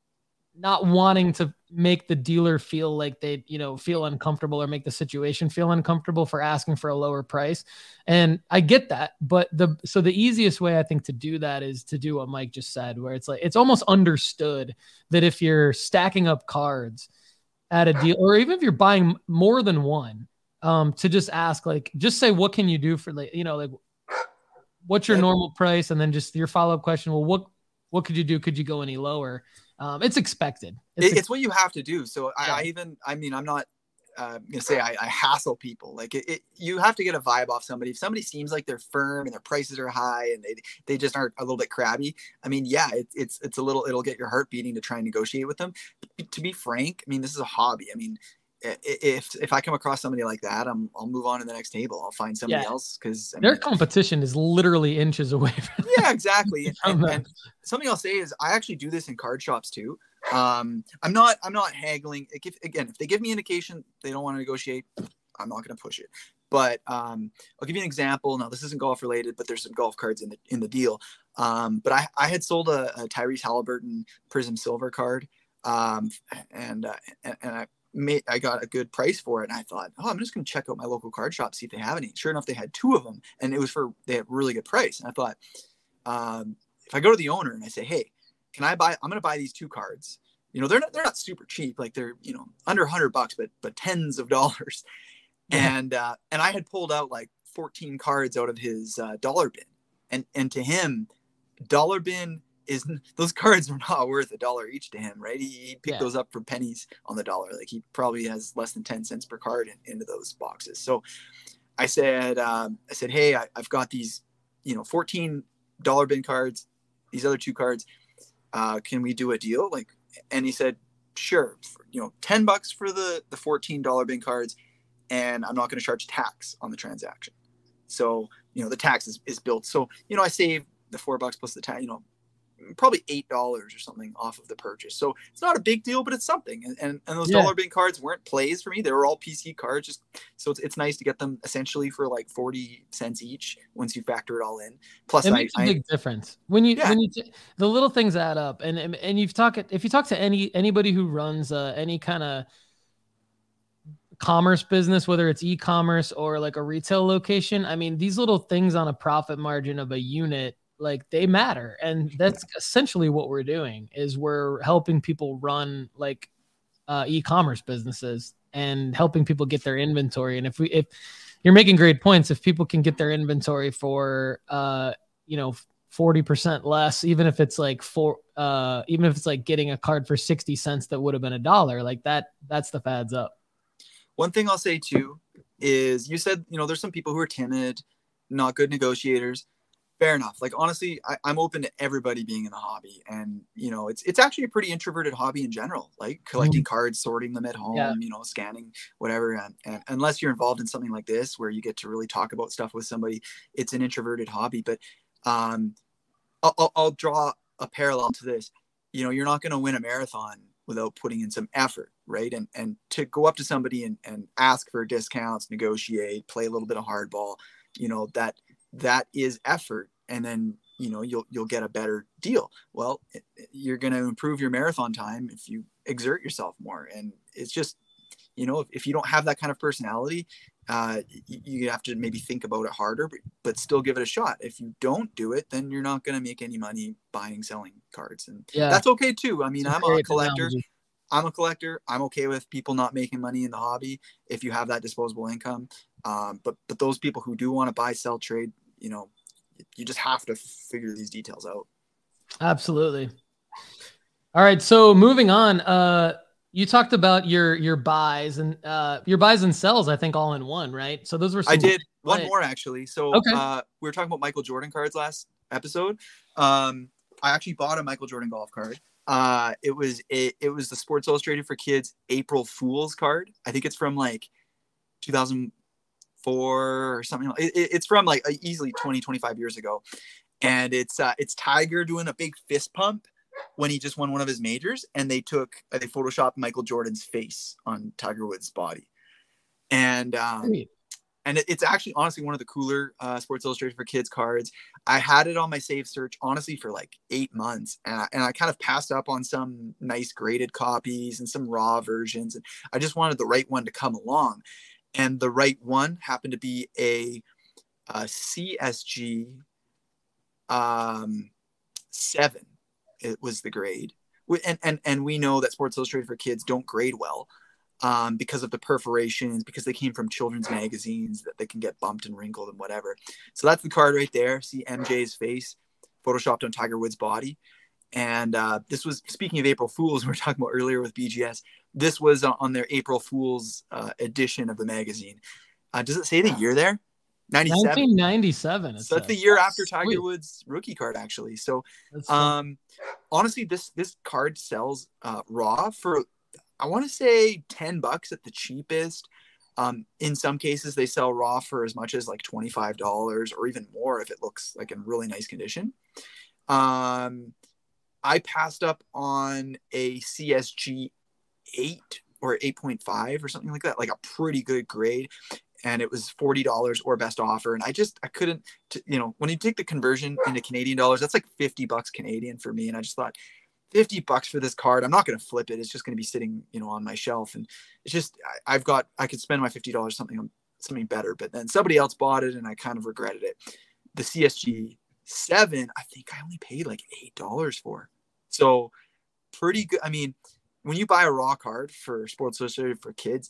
not wanting to make the dealer feel like they, you know, feel uncomfortable or make the situation feel uncomfortable for asking for a lower price. And I get that, but the, so the easiest way I think to do that is to do what Mike just said, where it's like, it's almost understood that if you're stacking up cards at a deal, or even if you're buying more than one, um, to just ask, like, just say, what can you do for, like, you know, like, what's your normal price? And then just your follow-up question. Well, what, what could you do? Could you go any lower? Um, it's expected. It's, it's, it's what you have to do. So yeah. I, I even, I mean, I'm not uh, going to say I, I hassle people. Like it, it, you have to get a vibe off somebody. If somebody seems like they're firm and their prices are high and they, they just aren't a little bit crabby. I mean, yeah, it, it's, it's a little, it'll get your heart beating to try and negotiate with them. But to be frank, I mean, this is a hobby. I mean, if, if I come across somebody like that, I'm, I'll move on to the next table. I'll find somebody yeah. else. Cause I their mean, competition is literally inches away from yeah, exactly. and, and something I'll say is I actually do this in card shops too. Um, I'm not, I'm not haggling. If, again, if they give me indication they don't want to negotiate, I'm not going to push it. But um, I'll give you an example. Now, this isn't golf related, but there's some golf cards in the in the deal. Um, but I, I had sold a, a Tyrese Halliburton Prism Silver card, um, and, uh, and and I made I got a good price for it. And I thought, oh, I'm just going to check out my local card shop, see if they have any. Sure enough, they had two of them, and it was for they had really good price. And I thought, um, if I go to the owner and I say, hey, can I buy, I'm going to buy these two cards. You know, they're not, they're not super cheap. Like they're, you know, under a hundred bucks, but, but tens of dollars. Yeah. and uh, and I had pulled out like fourteen cards out of his uh, dollar bin, and and to him, dollar bin is those cards are not worth a dollar each to him, right? He, he picked Yeah. those up for pennies on the dollar. Like he probably has less than ten cents per card in, into those boxes. So I said, um, I said, hey, I, I've got these, you know, fourteen dollar bin cards, these other two cards. Uh, can we do a deal? Like, and he said, sure, for, you know, ten bucks for the, the fourteen dollar bin cards. And I'm not going to charge tax on the transaction. So, you know, the tax is, is built. So, you know, I saved the four bucks plus the tax, you know, probably eight dollars or something off of the purchase. So it's not a big deal, but it's something. And and, and those Yeah. dollar bin cards weren't plays for me. They were all P C cards. Just so it's, it's nice to get them essentially for like forty cents each once you factor it all in. Plus, It I, makes a I big difference when you Yeah. when you t- the little things add up, and and, and you've talked if you talk to any anybody who runs uh, any kind of commerce business, whether it's e-commerce or like a retail location, I mean, these little things on a profit margin of a unit, like they matter. And that's essentially what we're doing is we're helping people run like uh, e-commerce businesses and helping people get their inventory. And if we, if you're making great points, if people can get their inventory for, uh, you know, forty percent less, even if it's like four, uh, even if it's like getting a card for sixty cents, that would have been a dollar, like that, that's the fads up. One thing I'll say too is you said, you know, there's some people who are timid, not good negotiators. Fair enough. Like, honestly, I, I'm open to everybody being in the hobby. And, you know, it's, it's actually a pretty introverted hobby in general, like collecting mm-hmm. cards, sorting them at home, yeah. you know, scanning, whatever. And, and unless you're involved in something like this, where you get to really talk about stuff with somebody, it's an introverted hobby. But um, I'll, I'll, I'll draw a parallel to this. You know, you're not going to win a marathon without putting in some effort, right? And and to go up to somebody and, and ask for discounts, negotiate, play a little bit of hardball, you know, that that is effort. And then, you know, you'll you'll get a better deal. Well, it, you're going to improve your marathon time if you exert yourself more. And it's just, you know, if, if you don't have that kind of personality, uh, you, you have to maybe think about it harder, but, but still give it a shot. If you don't do it, then you're not going to make any money buying, selling cards. And yeah. that's okay too. I mean, I'm a collector. Analogy. I'm a collector. I'm okay with people not making money in the hobby if you have that disposable income. Um, but, but those people who do want to buy, sell, trade, you know, you just have to figure these details out. Absolutely. All right. So moving on, uh, you talked about your your buys and uh, your buys and sells, I think, all in one, right? So those were some I did one right. more actually. So okay. uh, we were talking about Michael Jordan cards last episode. Um, I actually bought a Michael Jordan golf card. Uh, it was it, it was the Sports Illustrated for Kids April Fool's card. I think it's from like two thousand four or something. It, it, it's from like easily twenty, twenty-five years ago, and it's uh, it's Tiger doing a big fist pump when he just won one of his majors, and they took uh, they photoshopped Michael Jordan's face on Tiger Woods' body, and um, and it, it's actually honestly one of the cooler uh, Sports Illustrated for Kids cards. I had it on my save search honestly for like eight months, and I, and I kind of passed up on some nice graded copies and some raw versions, and I just wanted the right one to come along, and the right one happened to be a, a C S G um, seven. It was the grade. And, and, and we know that Sports Illustrated for Kids don't grade well um, because of the perforations, because they came from children's magazines that they can get bumped and wrinkled and whatever. So that's the card right there. See M J's face photoshopped on Tiger Woods' body. And uh, this was, speaking of April Fools, we were talking about earlier with B G S, this was on their April Fools uh, edition of the magazine. Uh, does it say the year there? ninety-seven. nineteen ninety-seven. So that's the year after Tiger Woods' rookie card, actually. So, um, honestly, this this card sells uh, raw for, I want to say ten bucks at the cheapest. Um, in some cases, they sell raw for as much as like twenty-five dollars or even more if it looks like in really nice condition. Um, I passed up on a C S G eight or eight point five or something like that, like a pretty good grade. And it was forty dollars or best offer. And I just, I couldn't, t- you know, when you take the conversion into Canadian dollars, that's like fifty bucks Canadian for me. And I just thought fifty bucks for this card, I'm not going to flip it. It's just going to be sitting, you know, on my shelf. And it's just, I, I've got, I could spend my fifty dollars something on something better, but then somebody else bought it and I kind of regretted it. The C S G seven, I think I only paid like eight dollars for. So pretty good. I mean, when you buy a raw card for Sports Illustrated for Kids,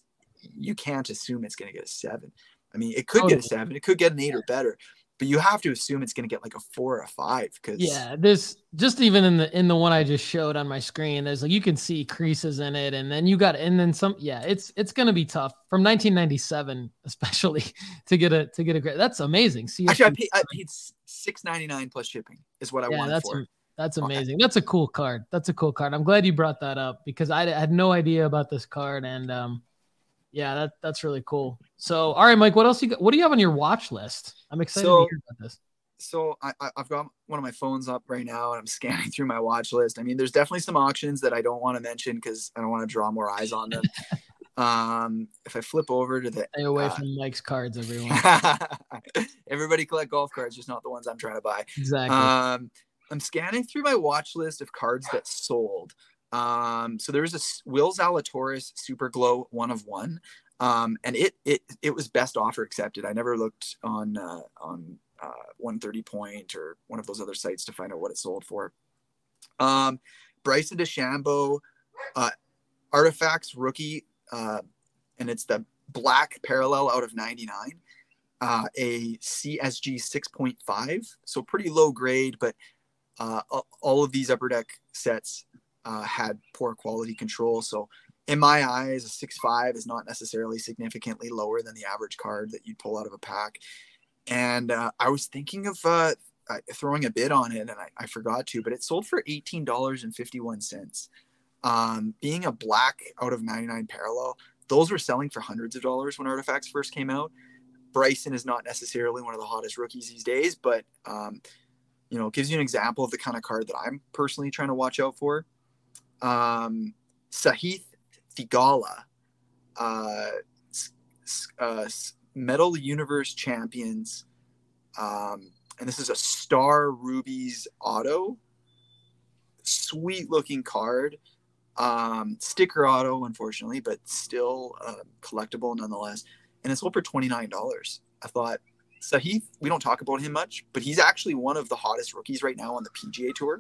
you can't assume it's going to get a seven. I mean, it could Totally. get a seven. It could get an eight or better. But you have to assume it's going to get like a four or a five. Cause yeah, this just even in the in the one I just showed on my screen, there's like you can see creases in it, and then you got and then some. Yeah, it's it's going to be tough from nineteen ninety-seven, especially to get a to get a great. That's amazing. See, actually, I paid, I paid six ninety-nine plus shipping is what I yeah, wanted that's for. A, that's amazing. That's a cool card. That's a cool card. I'm glad you brought that up because I, I had no idea about this card, and um, yeah, that that's really cool. So, all right, Mike, what else you got? What do you have on your watch list? I'm excited so, to hear about this. So I, I've got one of my phones up right now and I'm scanning through my watch list. I mean, there's definitely some auctions that I don't want to mention because I don't want to draw more eyes on them. um, if I flip over to the stay away uh, from Mike's cards, everyone. Everybody collect golf cards, just not the ones I'm trying to buy. Exactly. Um, I'm scanning through my watch list of cards that sold. Um, so there's a Will Zalatoris Super Glow one of one. Um, and it, it, it was best offer accepted. I never looked on, uh, on, uh, one thirty point or one of those other sites to find out what it sold for. Um, Bryson DeChambeau, uh, Artifacts rookie, uh, and it's the black parallel out of ninety-nine, uh, a C S G six point five. So pretty low grade, but, uh, all of these upper deck sets, uh, had poor quality control. So in my eyes, a six five is not necessarily significantly lower than the average card that you'd pull out of a pack. And uh, I was thinking of uh, throwing a bid on it, and I, I forgot to, but it sold for eighteen dollars and fifty-one cents. Um, being a black out of ninety-nine parallel, those were selling for hundreds of dollars when Artifacts first came out. Bryson is not necessarily one of the hottest rookies these days, but um, you know, it gives you an example of the kind of card that I'm personally trying to watch out for. Um, Sahith Theegala, uh, uh, Metal Universe Champions, um, and this is a Star Rubies auto. Sweet looking card. Um, sticker auto, unfortunately, but still uh, collectible nonetheless. And it's sold for twenty-nine dollars. I thought, Sahith, we don't talk about him much, but he's actually one of the hottest rookies right now on the P G A Tour.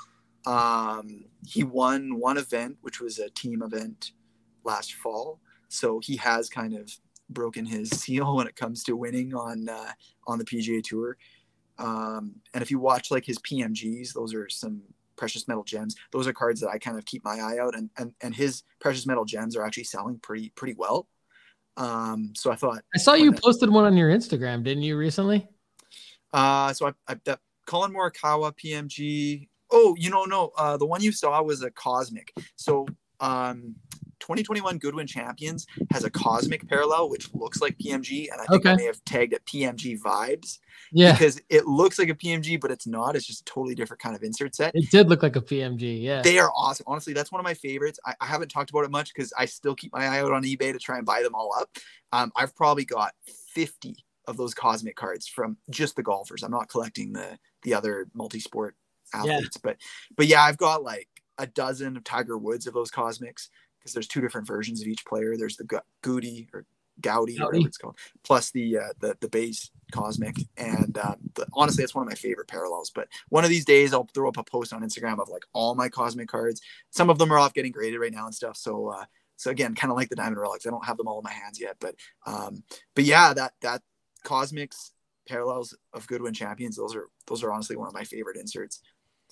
Um, he won one event, which was a team event last fall. So he has kind of broken his seal when it comes to winning on uh, on the P G A Tour. Um, and if you watch like his P M Gs, those are some precious metal gems. Those are cards that I kind of keep my eye out, and and, and his precious metal gems are actually selling pretty pretty well. Um, so I thought I saw you posted one on your Instagram, didn't you recently? Uh, so I, I that Colin Morikawa P M G. Oh, you know, no, uh, the one you saw was a Cosmic. So um, twenty twenty-one Goodwin Champions has a Cosmic parallel, which looks like P M G. And I think okay. I may have tagged it P M G Vibes. Yeah. Because it looks like a P M G, but it's not. It's just a totally different kind of insert set. It did look like a P M G, yeah. They are awesome. Honestly, that's one of my favorites. I, I haven't talked about it much because I still keep my eye out on eBay to try and buy them all up. Um, I've probably got fifty of those Cosmic cards from just the golfers. I'm not collecting the the other multi-sport athletes, yeah. but but yeah, I've got like a dozen of Tiger Woods of those Cosmics because there's two different versions of each player. There's the Goody or Gowdy, or whatever it's called, plus the uh, the the base Cosmic, and um, the, honestly, it's one of my favorite parallels. But one of these days, I'll throw up a post on Instagram of like all my Cosmic cards. Some of them are off getting graded right now and stuff. So uh, so again, kind of like the Diamond Relics, I don't have them all in my hands yet, but um, but yeah, that that Cosmics parallels of Goodwin Champions, those are those are honestly one of my favorite inserts.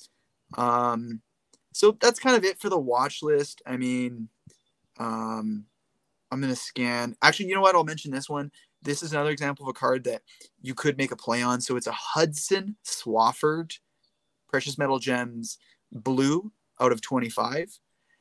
Um, so that's kind of it for the watch list. I mean, um. I'm going to scan. Actually, you know what? I'll mention this one. This is another example of a card that you could make a play on. So it's a Hudson Swafford Precious Metal Gems Blue out of twenty-five.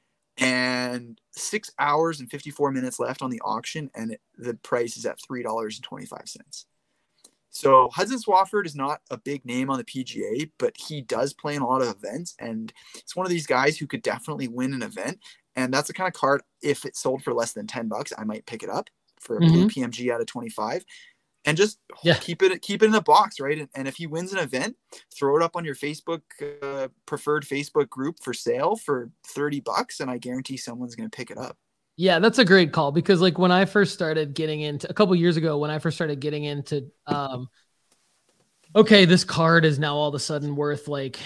And six hours and fifty-four minutes left on the auction. And it, the price is at three dollars and twenty-five cents. So Hudson Swafford is not a big name on the P G A, but he does play in a lot of events. And it's one of these guys who could definitely win an event. And that's the kind of card, if it sold for less than ten bucks, I might pick it up for a mm-hmm. blue P M G out of twenty-five and just yeah. keep it, keep it in the box. Right. And, and if he wins an event, throw it up on your Facebook, uh, preferred Facebook group for sale for thirty bucks. And I guarantee someone's going to pick it up. Yeah, that's a great call because like when I first started getting into a couple years ago, when I first started getting into, um, okay, this card is now all of a sudden worth like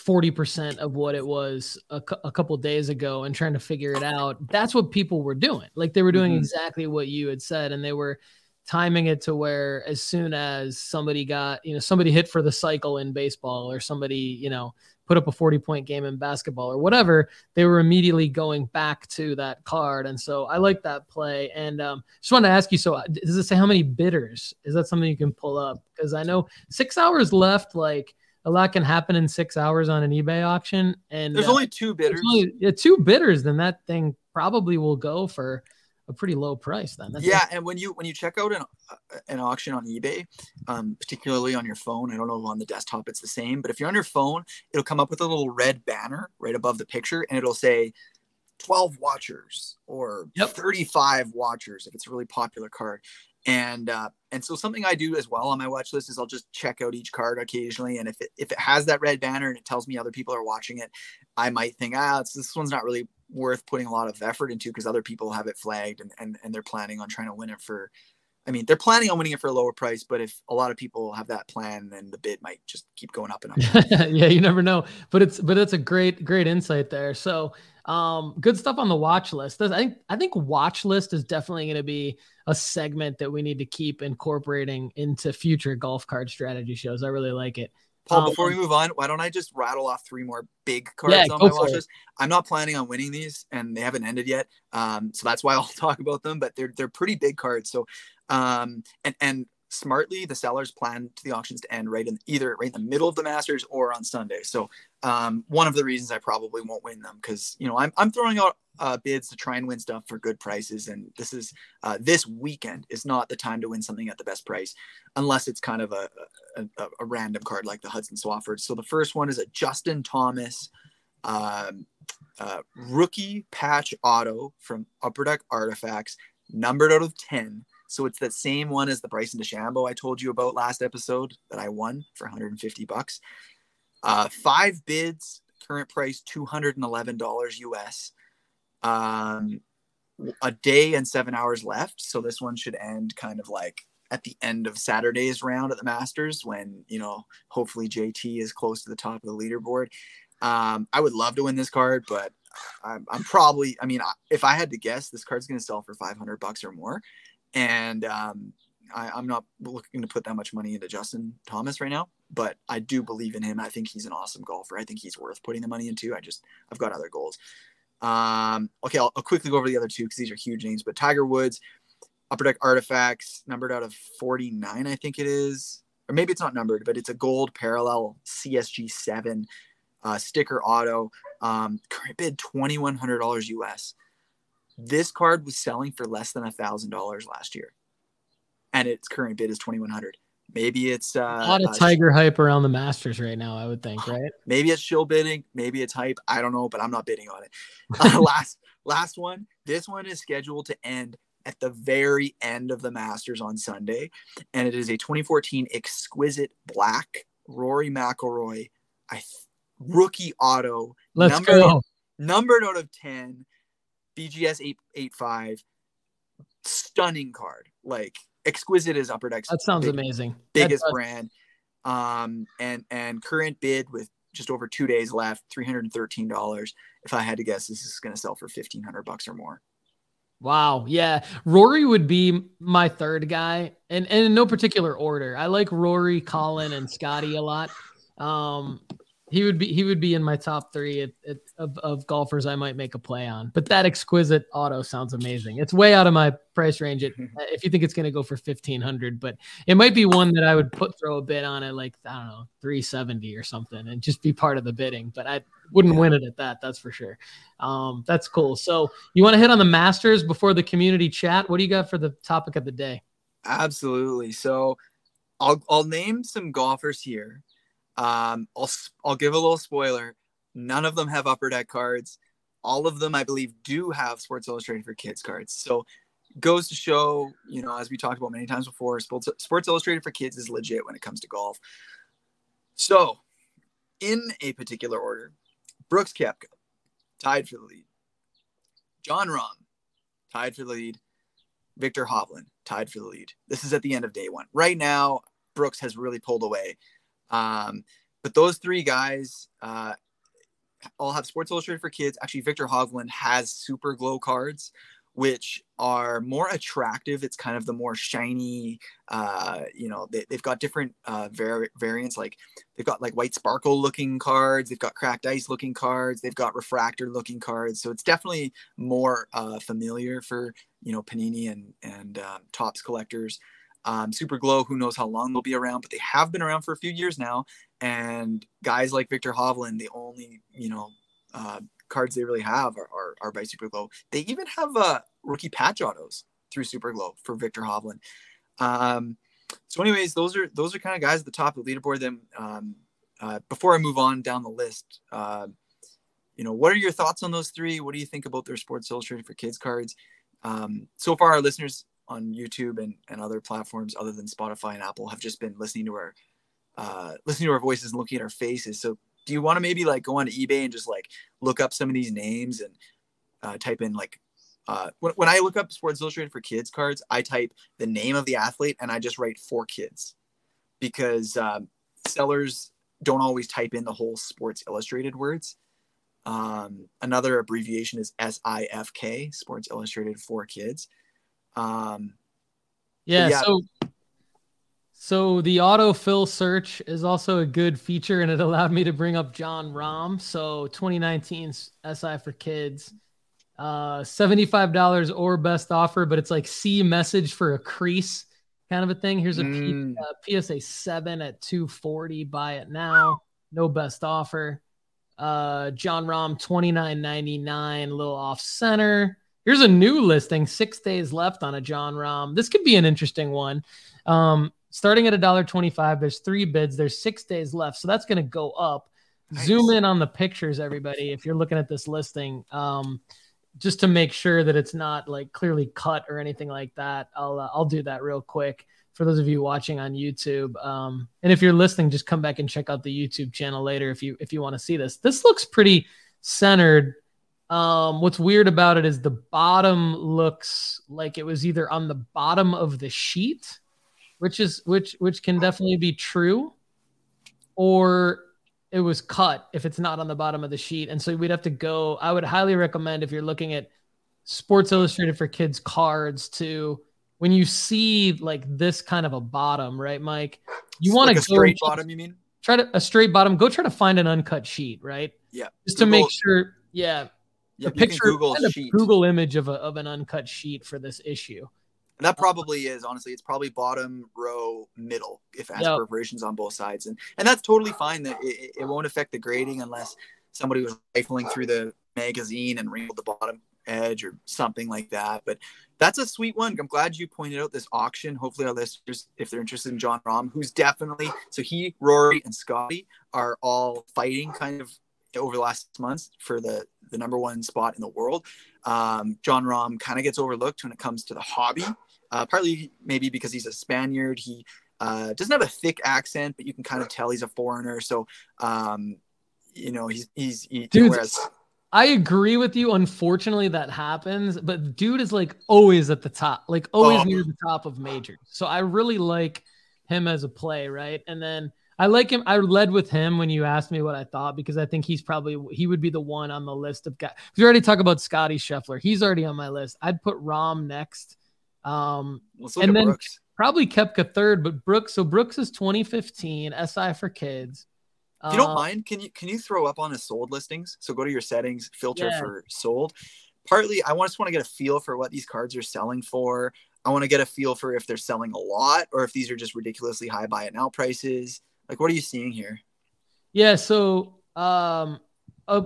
forty percent of what it was a, a couple days ago and trying to figure it out. That's what people were doing. Like they were doing mm-hmm. exactly what you had said. And they were timing it to where as soon as somebody got, you know, somebody hit for the cycle in baseball, or somebody, you know, put up a forty point game in basketball or whatever, they were immediately going back to that card. And so I like that play. And um, just wanted to ask you, so does it say how many bidders? Is that something you can pull up? Because I know six hours left, like a lot can happen in six hours on an eBay auction. And there's uh, only two bidders. Only, yeah, two bidders, then that thing probably will go for a pretty low price then. That's yeah. like- and when you, when you check out an, uh, an auction on eBay, um, particularly on your phone, I don't know if on the desktop it's the same, but if you're on your phone, it'll come up with a little red banner right above the picture, and it'll say twelve watchers or yep. thirty-five watchers if it's a really popular card. And, uh, and so something I do as well on my watch list is I'll just check out each card occasionally. And if it, if it has that red banner and it tells me other people are watching it, I might think, ah, it's, this one's not really worth putting a lot of effort into because other people have it flagged and, and, and they're planning on trying to win it for, I mean, they're planning on winning it for a lower price, but if a lot of people have that plan, then the bid might just keep going up and up. Yeah, you never know, but it's, but it's a great, great insight there. So um, good stuff on the watch list. I think, I think watch list is definitely going to be a segment that we need to keep incorporating into future golf card strategy shows. I really like it. Paul, before um, we move on, why don't I just rattle off three more big cards yeah, on my watch list? I'm not planning on winning these, and they haven't ended yet, um, so that's why I'll talk about them. But they're they're pretty big cards. So, um, and and smartly, the sellers plan to the auctions to end right in either right in the middle of the Masters or on Sunday. So, um, one of the reasons I probably won't win them because you know I'm I'm throwing out uh, bids to try and win stuff for good prices, and this is uh, this weekend is not the time to win something at the best price, unless it's kind of a a, a, a random card like the Hudson Swafford. So the first one is a Justin Thomas um, uh, rookie patch auto from Upper Deck Artifacts, numbered out of ten. So it's that same one as the Bryson DeChambeau I told you about last episode that I won for one hundred fifty bucks. Uh, five bids, current price two hundred eleven dollars U S. Um, a day and seven hours left. So this one should end kind of like at the end of Saturday's round at the Masters when, you know, hopefully J T is close to the top of the leaderboard. Um, I would love to win this card, but I'm, I'm probably, I mean, if I had to guess, this card's going to sell for five hundred bucks or more. And um, I, I'm not looking to put that much money into Justin Thomas right now, but I do believe in him. I think he's an awesome golfer. I think he's worth putting the money into. I just, I've got other goals. Um, okay, I'll, I'll quickly go over the other two because these are huge names, but Tiger Woods, Upper Deck Artifacts, numbered out of forty-nine, I think it is, or maybe it's not numbered, but it's a gold parallel C S G seven uh, sticker auto. Um, current bid twenty-one hundred dollars U S. This card was selling for less than a thousand dollars last year, and its current bid is twenty-one hundred. Maybe it's uh, a lot of uh, Tiger hype around the Masters right now, I would think, right? Maybe it's shill bidding, maybe it's hype. I don't know, but I'm not bidding on it. Uh, last last one. This one is scheduled to end at the very end of the Masters on Sunday, and it is a twenty fourteen exquisite black Rory McIlroy I rookie auto. Let's numbered, go. Numbered out of ten. B G S eight eighty-five, stunning card. Like exquisite as Upper Deck's. That sounds big, amazing. Biggest brand. Um, and and current bid with just over two days left, three hundred thirteen dollars. If I had to guess, this is going to sell for fifteen hundred bucks or more. Wow. Yeah. Rory would be my third guy, and, and in no particular order. I like Rory, Colin, and Scotty a lot. Um, He would be he would be in my top three at, at, of, of golfers I might make a play on. But that exquisite auto sounds amazing. It's way out of my price range at, if you think it's going to go for fifteen hundred, but it might be one that I would put throw a bid on at like, I don't know, three seventy or something and just be part of the bidding. But I wouldn't win it at that. That's for sure. Um, that's cool. So you want to hit on the Masters before the community chat? What do you got for the topic of the day? Absolutely. So I'll I'll name some golfers here. Um, I'll I'll give a little spoiler. None of them have Upper Deck cards. All of them, I believe, do have Sports Illustrated for Kids cards. So goes to show, you know, as we talked about many times before, Sports, Sports Illustrated for Kids is legit when it comes to golf. So in a particular order, Brooks Koepka, tied for the lead. Jon Rahm, tied for the lead. Viktor Hovland, tied for the lead. This is at the end of day one. Right now, Brooks has really pulled away. Um, but those three guys uh, all have Sports Illustrated for Kids. Actually, Victor Hovland has Super Glow cards, which are more attractive. It's kind of the more shiny, uh, you know, they, they've got different uh, var- variants. Like they've got like white sparkle looking cards. They've got cracked ice looking cards. They've got refractor looking cards. So it's definitely more uh, familiar for, you know, Panini and, and um, Topps collectors. Um, Super Glow, who knows how long they'll be around, but they have been around for a few years now. And guys like Victor Hovland, the only, you know, uh, cards they really have are, are, are by Super Glow. They even have uh, rookie patch autos through Super Glow for Victor Hovland. Um, so anyways, those are those are kind of guys at the top of the leaderboard. Then um, uh, before I move on down the list, uh, you know, what are your thoughts on those three? What do you think about their Sports Illustrated for Kids cards? Um, so far, our listeners on YouTube and, and other platforms other than Spotify and Apple have just been listening to our uh, listening to our voices and looking at our faces. So do you want to maybe like go on to eBay and just like look up some of these names and uh, type in like uh, when, when I look up Sports Illustrated for Kids cards, I type the name of the athlete and I just write for kids, because um, sellers don't always type in the whole Sports Illustrated words. Um, another abbreviation is S I F K, Sports Illustrated for Kids. Um, yeah, yeah. So, so the autofill search is also a good feature, and it allowed me to bring up Jon Rahm. So twenty nineteen S I for Kids, uh, seventy-five dollars or best offer, but it's like see message for a crease kind of a thing. Here's a mm. P, uh, P S A seven at two forty. Buy it now. No best offer. Uh, Jon Rahm, twenty-nine ninety-nine, a little off center. Here's a new listing, six days left on a Jon Rahm. This could be an interesting one. Um, starting at one dollar twenty-five, there's three bids. There's six days left, so that's going to go up. Nice. Zoom in on the pictures, everybody, if you're looking at this listing, um, just to make sure that it's not like clearly cut or anything like that. I'll uh, I'll do that real quick for those of you watching on YouTube. Um, and if you're listening, just come back and check out the YouTube channel later if you if you want to see this. This looks pretty centered. Um, what's weird about it is the bottom looks like it was either on the bottom of the sheet, which is which which can definitely be true, or it was cut if it's not on the bottom of the sheet. And so we'd have to go. I would highly recommend, if you're looking at Sports Illustrated for Kids cards, to when you see like this kind of a bottom, right, Mike? You want like to a straight bottom, you mean? Try to a straight bottom. Go try to find an uncut sheet, right? Yeah. Just Google, to make sure. Yeah. Yep, a picture, Google kind of sheet. Google image of a of an uncut sheet for this issue. And that probably is, honestly, it's probably bottom row middle if it has yep. perforations on both sides. And and that's totally fine. That it, it won't affect the grading unless somebody was rifling through the magazine and wrinkled the bottom edge or something like that. But that's a sweet one. I'm glad you pointed out this auction. Hopefully our listeners, if they're interested in Jon Rahm, who's definitely, so he, Rory, and Scotty are all fighting kind of over the last months for the, the number one spot in the world. Um, Jon Rahm kind of gets overlooked when it comes to the hobby, uh, partly maybe because he's a Spaniard. He uh, doesn't have a thick accent, but you can kind of tell he's a foreigner. So, um, you know, he's, he's, he, Dude, whereas I agree with you. Unfortunately, that happens, but dude is like always at the top, like always oh. near the top of majors. So I really like him as a play, right? And then I like him. I led with him when you asked me what I thought, because I think he's probably, he would be the one on the list of guys. We already talked about Scotty Scheffler. He's already on my list. I'd put Rahm next. Um, Let's look and at then Brooks. Probably Koepka third, but Brooks. So Brooks is twenty fifteen S I for Kids. If you don't mind, can you can you throw up on his sold listings? So go to your settings, filter yeah. for sold. Partly, I just want to get a feel for what these cards are selling for. I want to get a feel for if they're selling a lot or if these are just ridiculously high buy it now prices. Like, what are you seeing here? Yeah, so um, a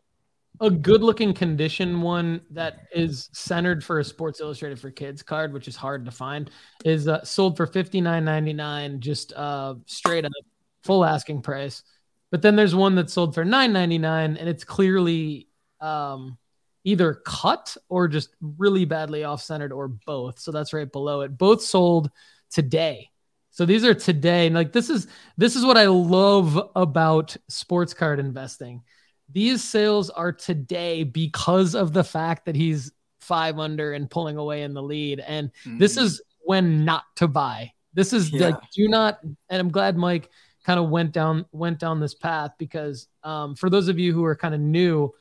a good looking condition one that is centered for a Sports Illustrated for Kids card, which is hard to find, is uh, sold for fifty-nine ninety-nine, just uh, straight up full asking price. But then there's one that's sold for nine ninety-nine, and it's clearly um, either cut or just really badly off-centered, or both. So that's right below it. Both sold today. So these are today. And like this is this is what I love about sports card investing. These sales are today because of the fact that he's five under and pulling away in the lead. And mm-hmm. this is when not to buy. This is yeah. like do not. And I'm glad, Mike, kind of went down went down this path because um, for those of you who are kind of new,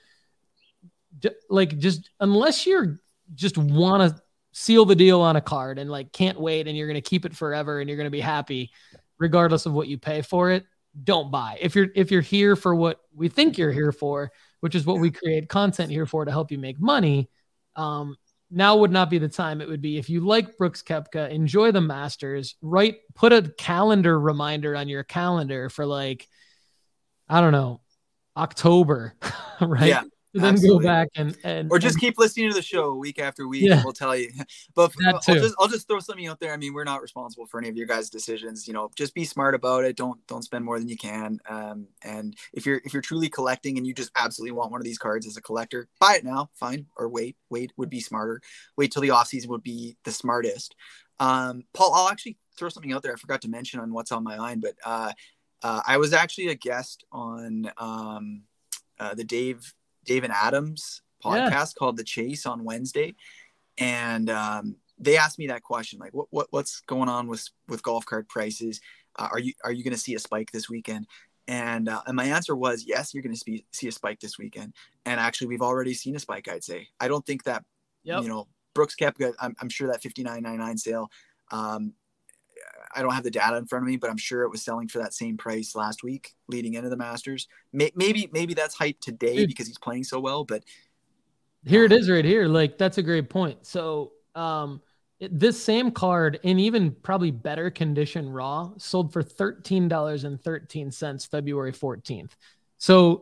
like just unless you're just want to seal the deal on a card and like can't wait and you're going to keep it forever and you're going to be happy regardless of what you pay for it, don't buy. If you're if you're here for what we think you're here for, which is what we create content here for to help you make money, um, now would not be the time. It would be if you like Brooks Koepka, enjoy the Masters, right? Put a calendar reminder on your calendar for like, I don't know, October, right? Yeah. And then Absolutely. go back and, and or just and, keep listening to the show week after week, Yeah. and we'll tell you. But That I'll too. just I'll just throw something out there. I mean, we're not responsible for any of your guys' decisions. You know, just be smart about it. Don't don't spend more than you can. Um, and if you're if you're truly collecting and you just absolutely want one of these cards as a collector, buy it now. Fine. Or wait. Wait would be smarter. Wait till the off season would be the smartest. Um, Paul, I'll actually throw something out there. I forgot to mention on what's on my mind, but uh, uh, I was actually a guest on um, uh, the Dave. Dave and Adams podcast yeah. called The Chase on Wednesday. And um, they asked me that question, like what, what, what's going on with, with golf cart prices? Uh, are you, are you going to see a spike this weekend? And, uh, and my answer was, yes, you're going to see, see a spike this weekend. And actually we've already seen a spike. I'd say, I don't think that, yep. you know, Brooks Koepka, I'm, I'm sure that fifty-nine ninety-nine sale, um, I don't have the data in front of me, but I'm sure it was selling for that same price last week leading into the Masters. Maybe, maybe that's hype today Dude. because he's playing so well, but here um, it is right here. Like, that's a great point. So um, it, this same card in even probably better condition raw sold for thirteen dollars and thirteen cents February fourteenth. So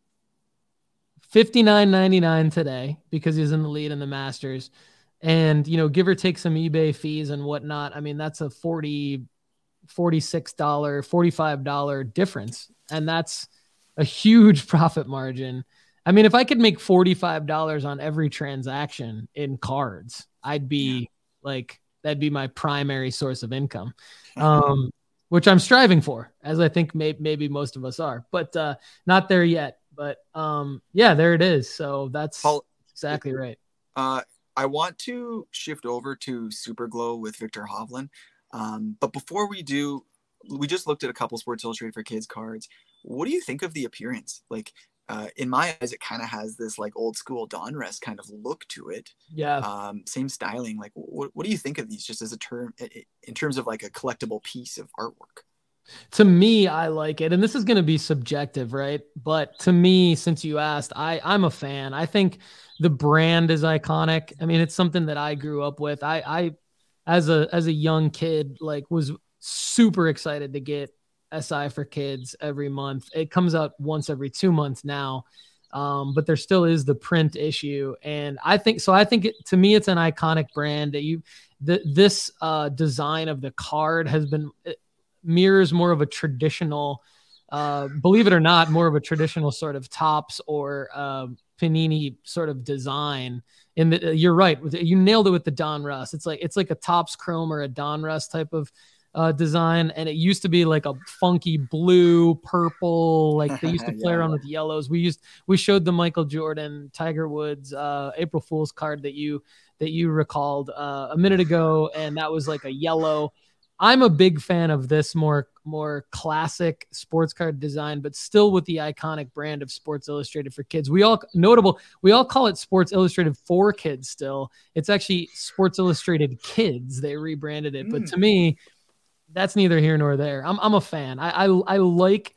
fifty-nine ninety-nine today because he's in the lead in the Masters. And, you know, give or take some eBay fees and whatnot. I mean, that's a forty, forty-six dollars, forty-five dollars difference. And that's a huge profit margin. I mean, if I could make forty-five dollars on every transaction in cards, I'd be yeah. like, that'd be my primary source of income, um, which I'm striving for, as I think may- maybe most of us are, but uh, not there yet. But um, yeah, there it is. So that's Paul, exactly right. Uh, I want to shift over to Super Glow with Viktor Hovland. Um, but before we do, we just looked at a couple Sports Illustrated for Kids cards. What do you think of the appearance? Like, uh, in my eyes, it kind of has this like old school Donruss kind of look to it. Yeah. Um, same styling. Like, what, what do you think of these just as a term in terms of like a collectible piece of artwork? To me, I like it. And this is going to be subjective, right? But to me, since you asked, I, I'm a fan. I think the brand is iconic. I mean, it's something that I grew up with. I, I, as a, as a young kid, like was super excited to get S I for Kids every month. It comes out once every two months now. Um, but there still is the print issue. And I think, so I think it, to me, it's an iconic brand that you, the, this uh, design of the card has been, it mirrors more of a traditional, uh, believe it or not, more of a traditional sort of Topps or uh, Panini sort of design. In the, you're right. You nailed it with the Donruss. It's like, it's like a Topps Chrome or a Donruss type of uh, design. And it used to be like a funky blue, purple, like they used to play yeah. around with yellows. We used, we showed the Michael Jordan, Tiger Woods, uh, April Fool's card that you, that you recalled uh, a minute ago. And that was like a yellow. I'm a big fan of this more, more classic sports card design, but still with the iconic brand of Sports Illustrated for Kids. We all notable, we all call it Sports Illustrated for Kids still. It's actually Sports Illustrated Kids. They rebranded it. Mm. But to me, that's neither here nor there. I'm I'm a fan. I, I I like,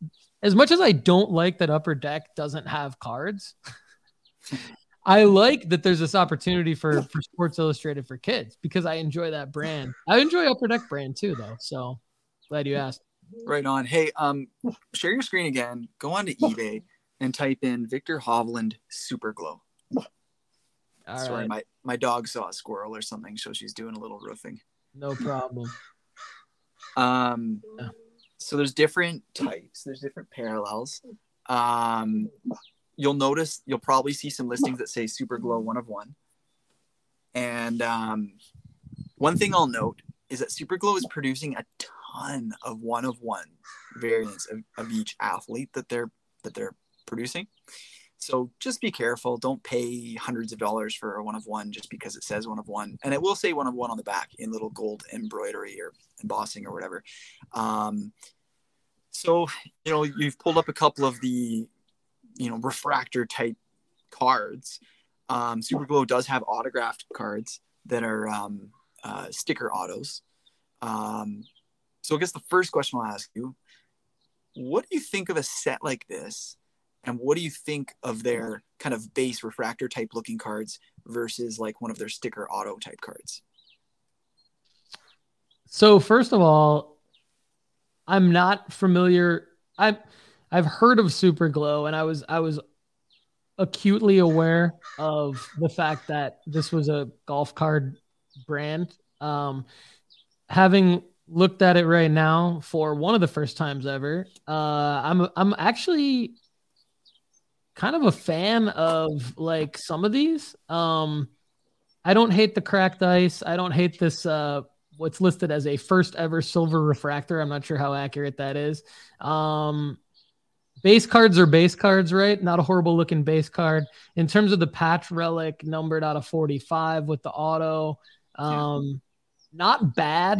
as much as I don't like that Upper Deck doesn't have cards, I like that there's this opportunity for, for Sports Illustrated for Kids because I enjoy that brand. I enjoy Upper Deck brand too, though. So glad you asked. Right on. Hey, um, share your screen again. Go on to eBay and type in Viktor Hovland Super Glow. All Sorry, right. my my dog saw a squirrel or something, so she's doing a little roofing. No problem. Um, yeah. So there's different types. There's different parallels. Um. You'll notice, you'll probably see some listings that say Super Glow one of one. And um, one thing I'll note is that Super Glow is producing a ton of one of one variants of, of each athlete that they're that they're producing. So just be careful. Don't pay hundreds of dollars for a one of one just because it says one of one. And it will say one of one on the back in little gold embroidery or embossing or whatever. Um, So, you know, you've pulled up a couple of the, you know, refractor type cards. Um, Super Glow does have autographed cards that are um, uh, sticker autos. Um, so I guess the first question I'll ask you, what do you think of a set like this? And what do you think of their kind of base refractor type looking cards versus like one of their sticker auto type cards? So first of all, I'm not familiar. I've I've heard of Super Glow, and I was I was acutely aware of the fact that this was a golf card brand. Um, having looked at it right now for one of the first times ever, uh, I'm I'm actually kind of a fan of like some of these. Um, I don't hate the cracked ice. I don't hate this. Uh, what's listed as a first ever silver refractor. I'm not sure how accurate that is. Um, base cards are base cards, right? Not a horrible looking base card. In terms of the patch relic, numbered out of forty-five with the auto, um, yeah. Not bad.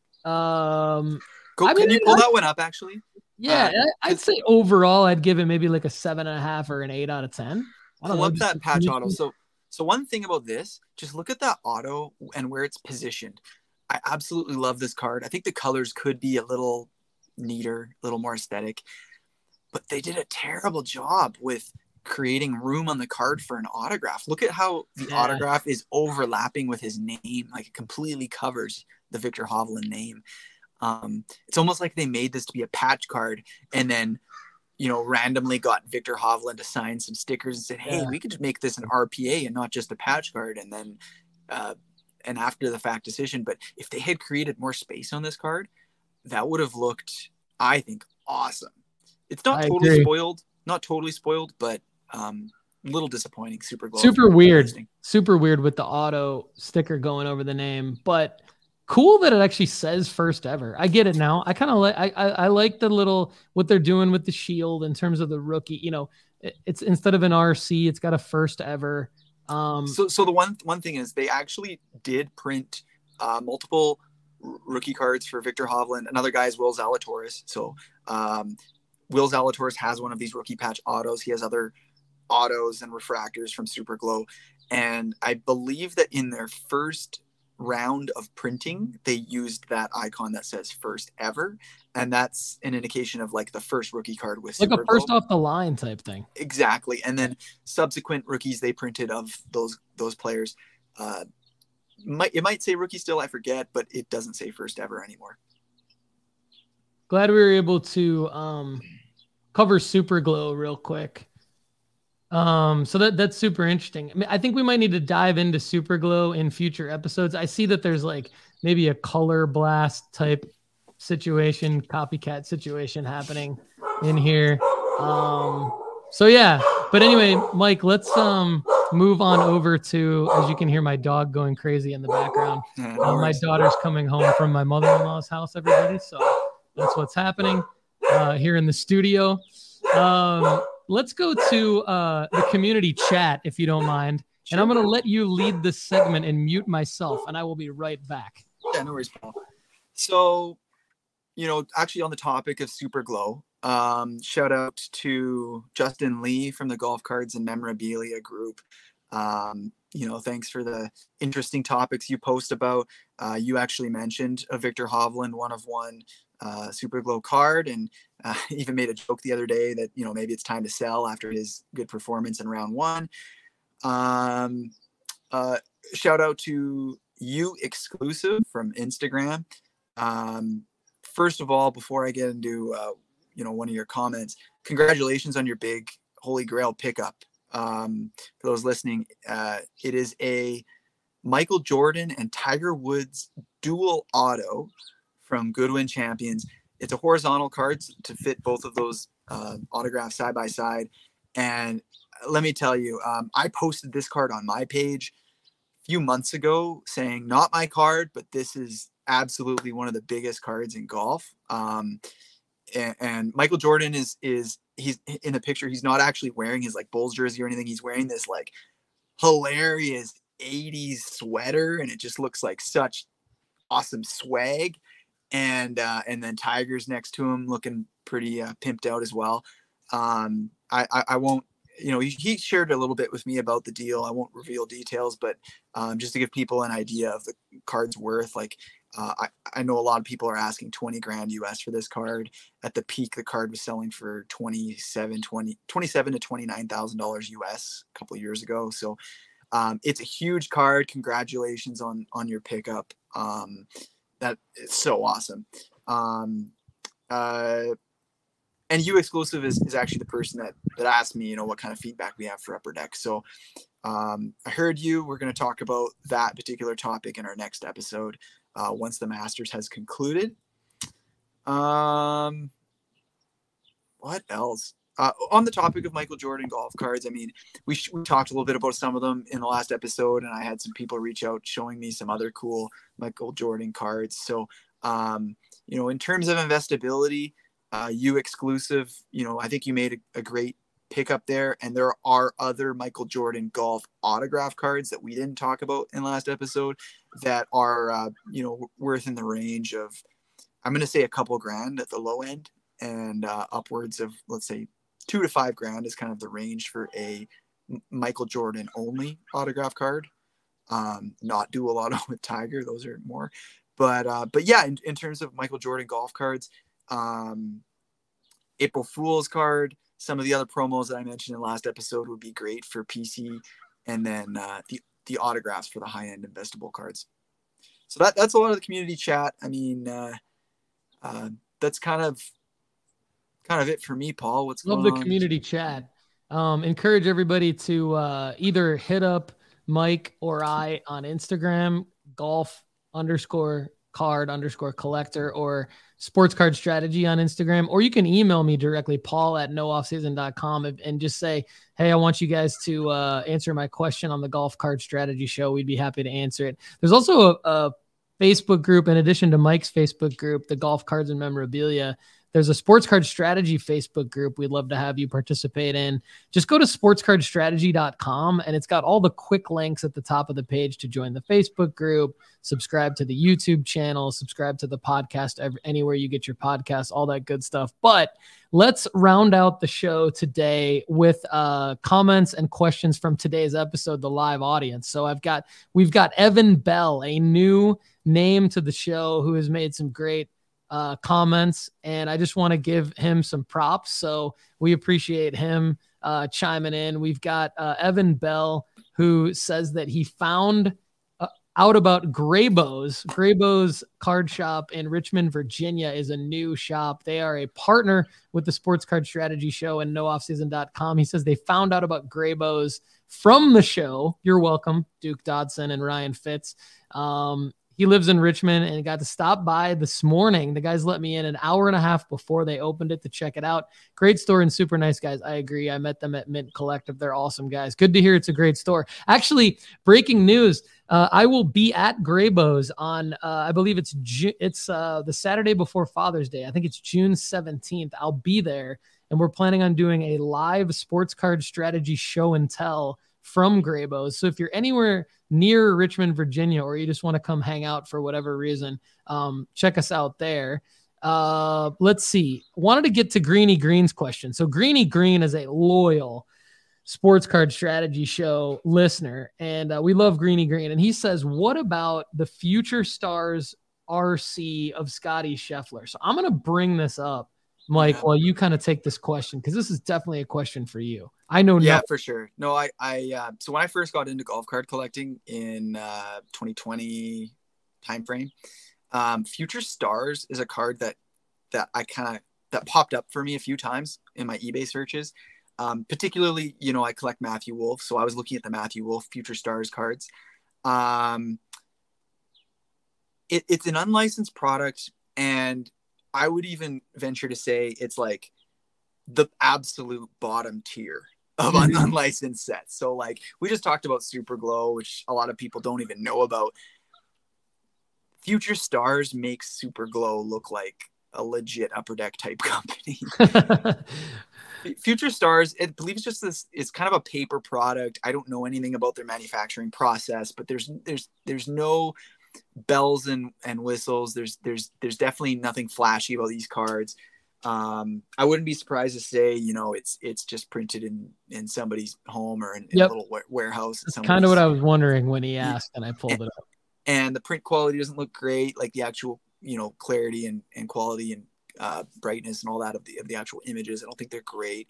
Um, Go, I can mean, you pull I, that one up actually? Yeah, uh, I'd say overall, I'd give it maybe like a seven and a half or an eight out of ten. I don't pull know. up that patch auto. So, so one thing about this, just look at that auto and where it's positioned. I absolutely love this card. I think the colors could be a little neater, a little more aesthetic, but they did a terrible job with creating room on the card for an autograph. Look at how the yeah. autograph is overlapping with his name. Like it completely covers the Viktor Hovland name. Um, it's almost like they made this to be a patch card and then, you know, randomly got Viktor Hovland to sign some stickers and said, hey, yeah. we could just make this an R P A and not just a patch card. And then, uh, an after the fact decision. But if they had created more space on this card, that would have looked, I think, awesome. It's not I totally agree. spoiled, not totally spoiled, but um, a little disappointing. Super glow. Super weird. Super weird with the auto sticker going over the name, but cool that it actually says first ever. I get it now. I kind of like, I, I, I like the little, what they're doing with the shield in terms of the rookie, you know, it, it's instead of an R C, it's got a first ever. Um, so, so the one, one thing is they actually did print uh, multiple r- rookie cards for Viktor Hovland. Another guy is Will Zalatoris. So um, Will Zalatoris has one of these rookie patch autos. He has other autos and refractors from Super Glow. And I believe that in their first round of printing, they used that icon that says first ever. And that's an indication of like the first rookie card with like Super a first Glow. Off the line type thing. Exactly. And then subsequent rookies they printed of those, those players. Uh, might, it might say rookie still, I forget, but it doesn't say first ever anymore. Glad we were able to um, cover Super Glow real quick. Um, so that that's super interesting. I mean, I think we might need to dive into Super Glow in future episodes. I see that there's like maybe a color blast type situation, copycat situation happening in here. Um, so yeah, but anyway, Mike, let's um move on over to, as you can hear my dog going crazy in the background. Yeah, uh, my daughter's coming home from my mother-in-law's house, everybody. So that's what's happening uh, here in the studio. Um, Let's go to uh, the community chat, if you don't mind. Sure. And I'm going to let you lead this segment and mute myself, and I will be right back. Yeah, no worries, Paul. So, you know, actually on the topic of Super Glow, um, shout out to Justin Lee from the Golf Cards and Memorabilia group. Um, you know, thanks for the interesting topics you post about. Uh, you actually mentioned a Viktor Hovland one of one uh, Super Glow card, and uh, even made a joke the other day that, you know, maybe it's time to sell after his good performance in round one. Um, uh, shout out to you exclusive from Instagram. Um, first of all, before I get into, uh, you know, one of your comments, congratulations on your big Holy Grail pickup. Um, for those listening, uh, it is a Michael Jordan and Tiger Woods dual auto from Goodwin Champions. It's a horizontal card to fit both of those uh, autographs side by side. And let me tell you, um, I posted this card on my page a few months ago saying, not my card, but this is absolutely one of the biggest cards in golf. Um, and, and Michael Jordan is, is he's in the picture. He's not actually wearing his like Bulls jersey or anything. He's wearing this like hilarious eighties sweater, and it just looks like such awesome swag. And uh, and then Tiger's next to him looking pretty uh, pimped out as well. Um, I, I, I won't, you know, he, he shared a little bit with me about the deal. I won't reveal details, but um, just to give people an idea of the card's worth, like uh, I, I know a lot of people are asking twenty grand U S for this card. At the peak, the card was selling for twenty-seven, twenty, twenty-seven to twenty-nine thousand dollars U S a couple of years ago. So um, it's a huge card. Congratulations on, on your pickup. Um, that is so awesome. Um, uh, And U Exclusive is, is actually the person that, that asked me, you know, what kind of feedback we have for Upper Deck. So um, I heard you. We're going to talk about that particular topic in our next episode uh, once the Masters has concluded. Um, what else? Uh, on the topic of Michael Jordan golf cards, I mean, we, sh- we talked a little bit about some of them in the last episode, and I had some people reach out showing me some other cool Michael Jordan cards. So, um, you know, in terms of investability, Uh, U Exclusive, you know, I think you made a, a great pickup there. And there are other Michael Jordan golf autograph cards that we didn't talk about in last episode that are, uh, you know, worth in the range of, I'm going to say a couple grand at the low end, and uh, upwards of, let's say, two to five grand is kind of the range for a Michael Jordan only autograph card. Um, not Dual Auto with Tiger. Those are more. But, uh, but yeah, in, in terms of Michael Jordan golf cards, um April Fool's card, some of the other promos that I mentioned in the last episode would be great for P C, and then uh the the autographs for the high-end investable cards. So that that's a lot of the community chat. I mean, uh uh that's kind of kind of it for me, Paul. What's Love going the on? community chat. Um encourage everybody to uh either hit up Mike or I on Instagram, golf underscore card underscore collector, or sports card strategy on Instagram, or you can email me directly, Paul at no off season dot com, and just say, hey, I want you guys to uh, answer my question on the golf card strategy show. We'd be happy to answer it. There's also a, a Facebook group, in addition to Mike's Facebook group, the Golf Cards and Memorabilia. There's a sports card strategy Facebook group we'd love to have you participate in. Just go to sports card strategy dot com, and it's got all the quick links at the top of the page to join the Facebook group, subscribe to the YouTube channel, subscribe to the podcast anywhere you get your podcasts, all that good stuff. But let's round out the show today with uh, comments and questions from today's episode, the live audience. So I've got, we've got Evan Bell, a new name to the show, who has made some great Uh, comments, and I just want to give him some props. So we appreciate him uh, chiming in. We've got uh, Evan Bell, who says that he found uh, out about Graybo's. Graybo's Card Shop in Richmond, Virginia is a new shop. They are a partner with the Sports Card Strategy Show and no off season dot com. He says they found out about Graybo's from the show. You're welcome, Duke Dodson and Ryan Fitz. Um, He lives in Richmond and got to stop by this morning. The guys let me in an hour and a half before they opened it to check it out. Great store and super nice guys. I agree. I met them at Mint Collective. They're awesome guys. Good to hear it's a great store. Actually, breaking news. Uh, I will be at Graybo's on, uh, I believe it's Ju- it's uh, the Saturday before Father's Day. I think it's June seventeenth. I'll be there, and we're planning on doing a live sports card strategy show and tell from Graybo's. So if you're anywhere near Richmond, Virginia, or you just want to come hang out for whatever reason, um, check us out there. Uh, let's see. Wanted to get to Greeny Green's question. So Greeny Green is a loyal Sports Card Strategy Show listener, and uh, we love Greeny Green. And he says, what about the Future Stars R C of Scotty Scheffler? So I'm going to bring this up, Mike, yeah. while you kind of take this question, because this is definitely a question for you. I know. Yeah, no- for sure. No, I, I, uh, so when I first got into golf card collecting in uh, twenty twenty timeframe, um, Future Stars is a card that, that I kind of, that popped up for me a few times in my eBay searches. Um, particularly, you know, I collect Matthew Wolff. So I was looking at the Matthew Wolff Future Stars cards. Um, it, it's an unlicensed product, and I would even venture to say it's like the absolute bottom tier of an unlicensed sets. So like we just talked about Super Glow, which a lot of people don't even know about. Future Stars makes Super Glow look like a legit Upper Deck type company. Future Stars, I believe it's just this, it's kind of a paper product. I don't know anything about their manufacturing process, but there's there's there's no bells and, and whistles. There's there's there's definitely nothing flashy about these cards. Um, I wouldn't be surprised to say, you know, it's it's just printed in in somebody's home or in, in a Yep. little warehouse. That's kind of what I was wondering when he asked, and I pulled and, it up. And the print quality doesn't look great, like the actual, you know, clarity and, and quality and uh, brightness and all that of the of the actual images. I don't think they're great.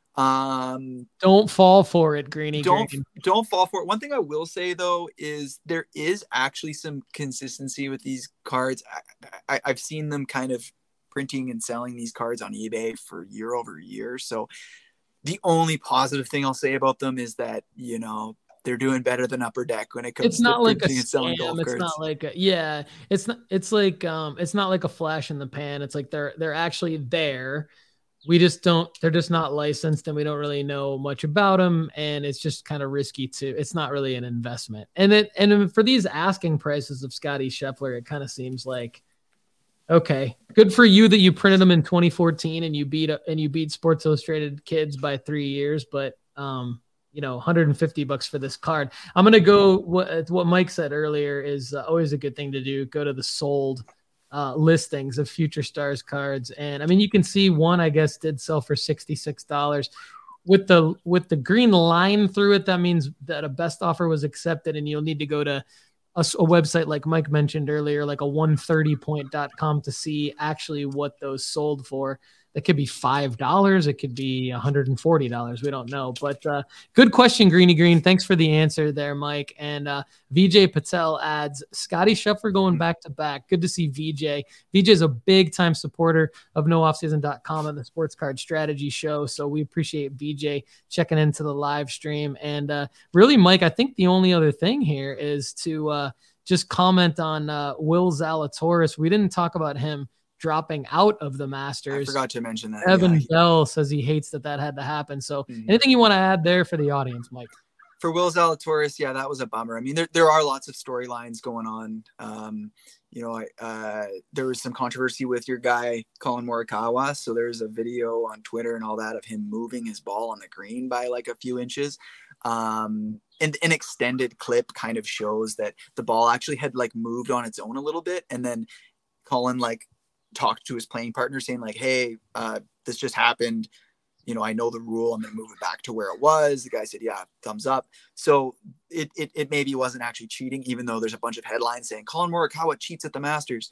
Um, don't fall for it, Greeny. Don't Green. don't fall for it. One thing I will say though is there is actually some consistency with these cards. I, I, I've seen them kind of printing and selling these cards on eBay for year over year. So the only positive thing I'll say about them is that, you know, they're doing better than Upper Deck when it comes it's not to like printing a and selling scam. golf It's cards. not like a, yeah, it's not, it's like, um, it's not like a flash in the pan. It's like they're, they're actually there. We just don't, they're just not licensed and we don't really know much about them. And it's just kind of risky too. It's not really an investment. And then, and for these asking prices of Scotty Scheffler, it kind of seems like, okay, good for you that you printed them in twenty fourteen and you beat, and you beat Sports Illustrated Kids by three years. But, um, you know, one hundred fifty bucks for this card. I'm going to go, what, what Mike said earlier is uh, always a good thing to do. Go to the sold uh, listings of Future Stars cards. And I mean, you can see one, I guess, did sell for sixty-six dollars with the, with the green line through it. That means that a best offer was accepted and you'll need to go to a, a website like Mike mentioned earlier, like a one thirty point dot com to see actually what those sold for. That could be five dollars. It could be one hundred forty dollars. We don't know. But uh, good question, Greeny Green. Thanks for the answer there, Mike. And uh, V J Patel adds, Scotty Scheffler going back to back. Good to see V J. V J is a big-time supporter of no off season dot com and the Sports Card Strategy Show. So we appreciate V J checking into the live stream. And uh, really, Mike, I think the only other thing here is to uh, just comment on uh, Will Zalatoris. We didn't talk about him dropping out of the Masters. I forgot to mention that. Evan yeah. Bell says he hates that that had to happen. So mm-hmm. anything you want to add there for the audience, Mike? For Will Zalatoris, yeah, that was a bummer. I mean, there, there are lots of storylines going on. Um, you know, I, uh, there was some controversy with your guy, Colin Morikawa. So there's a video on Twitter and all that of him moving his ball on the green by like a few inches. Um, and an extended clip kind of shows that the ball actually had like moved on its own a little bit. And then Colin like talked to his playing partner saying like, hey, uh, this just happened. You know, I know the rule. I'm going to move it back to where it was. The guy said, yeah, thumbs up. So it, it, it maybe wasn't actually cheating, even though there's a bunch of headlines saying Colin Morikawa cheats at the Masters.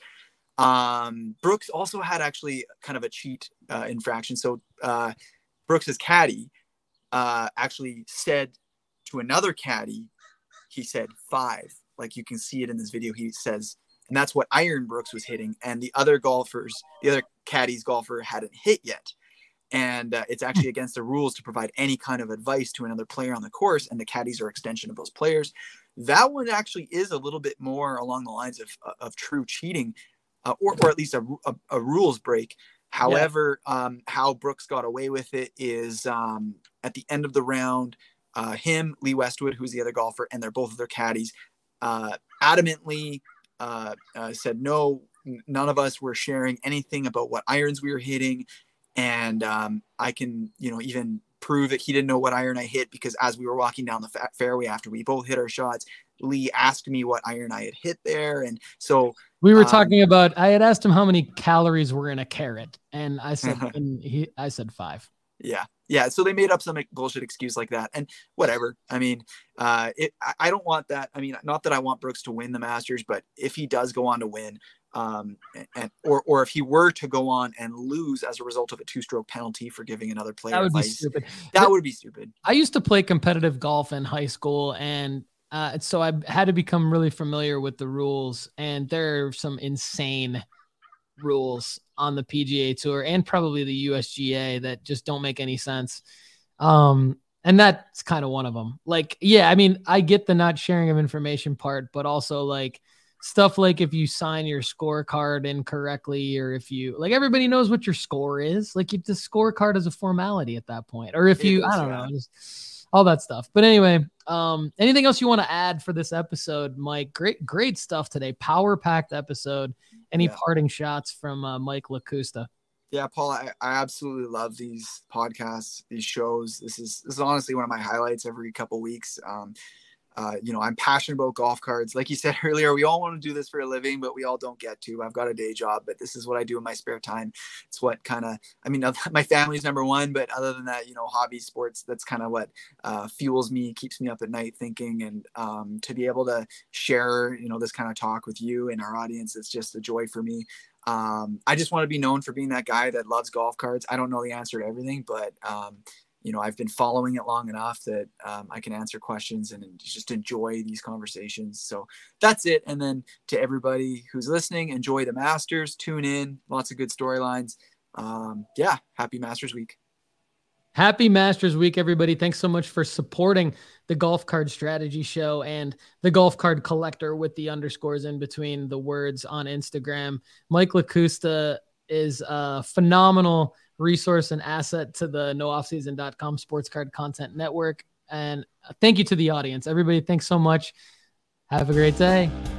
Um, Brooks also had actually kind of a cheat uh, infraction. So uh, Brooks's caddy uh, actually said to another caddy, he said five. Like you can see it in this video. He says, and that's what iron Brooks was hitting. And the other golfers, the other caddy's golfer hadn't hit yet. And uh, it's actually against the rules to provide any kind of advice to another player on the course. And the caddies are extension of those players. That one actually is a little bit more along the lines of, of true cheating uh, or, or at least a, a, a rules break. However, yeah. um, how Brooks got away with it is um, at the end of the round, uh, him, Lee Westwood, who's the other golfer, and they're both of their caddies, uh, adamantly uh, uh, said, no, n- none of us were sharing anything about what irons we were hitting. And um, I can, you know, even prove that he didn't know what iron I hit because as we were walking down the fa- fairway after we both hit our shots, Lee asked me what iron I had hit there. And so we were um, talking about, I had asked him how many calories were in a carrot. And I said, and he, I said five. Yeah. Yeah. So they made up some bullshit excuse like that and whatever. I mean, uh, it, I don't want that. I mean, not that I want Brooks to win the Masters, but if he does go on to win, um, and, or, or if he were to go on and lose as a result of a two stroke penalty for giving another player that would advice, be stupid. That but, would be stupid. I used to play competitive golf in high school and, uh, so I had to become really familiar with the rules, and there are some insane rules on the P G A Tour and probably the U S G A that just don't make any sense. Um, and that's kind of one of them. Like, yeah, I mean, I get the not sharing of information part, but also like stuff like if you sign your scorecard incorrectly, or if you like, everybody knows what your score is. Like, if the scorecard is a formality at that point, or if you, is, I don't yeah. know, just all that stuff. But anyway, um, anything else you want to add for this episode, Mike? Great, great stuff today. Power packed episode. Any yeah. parting shots from uh, Mike LaCusta? Yeah, Paul, I, I absolutely love these podcasts, these shows. This is this is honestly one of my highlights every couple weeks. Um, Uh, you know, I'm passionate about golf cards. Like you said earlier, we all want to do this for a living, but we all don't get to. I've got a day job, but this is what I do in my spare time. It's what kind of, I mean, my family's number one, but other than that, you know, hobby sports, that's kind of what uh, fuels me, keeps me up at night thinking. And um, to be able to share, you know, this kind of talk with you and our audience, it's just a joy for me. Um, I just want to be known for being that guy that loves golf cards. I don't know the answer to everything, but um, you know, I've been following it long enough that um, I can answer questions and just enjoy these conversations. So that's it. And then to everybody who's listening, enjoy the Masters, tune in, lots of good storylines. Um, yeah. Happy Masters week. Happy Masters week, everybody. Thanks so much for supporting the Golf Card Strategy Show and the Golf Card Collector with the underscores in between the words on Instagram. Mike LaCusta is a phenomenal resource and asset to the no off season dot com sports card content network. And thank you to the audience. Everybody, thanks so much. Have a great day.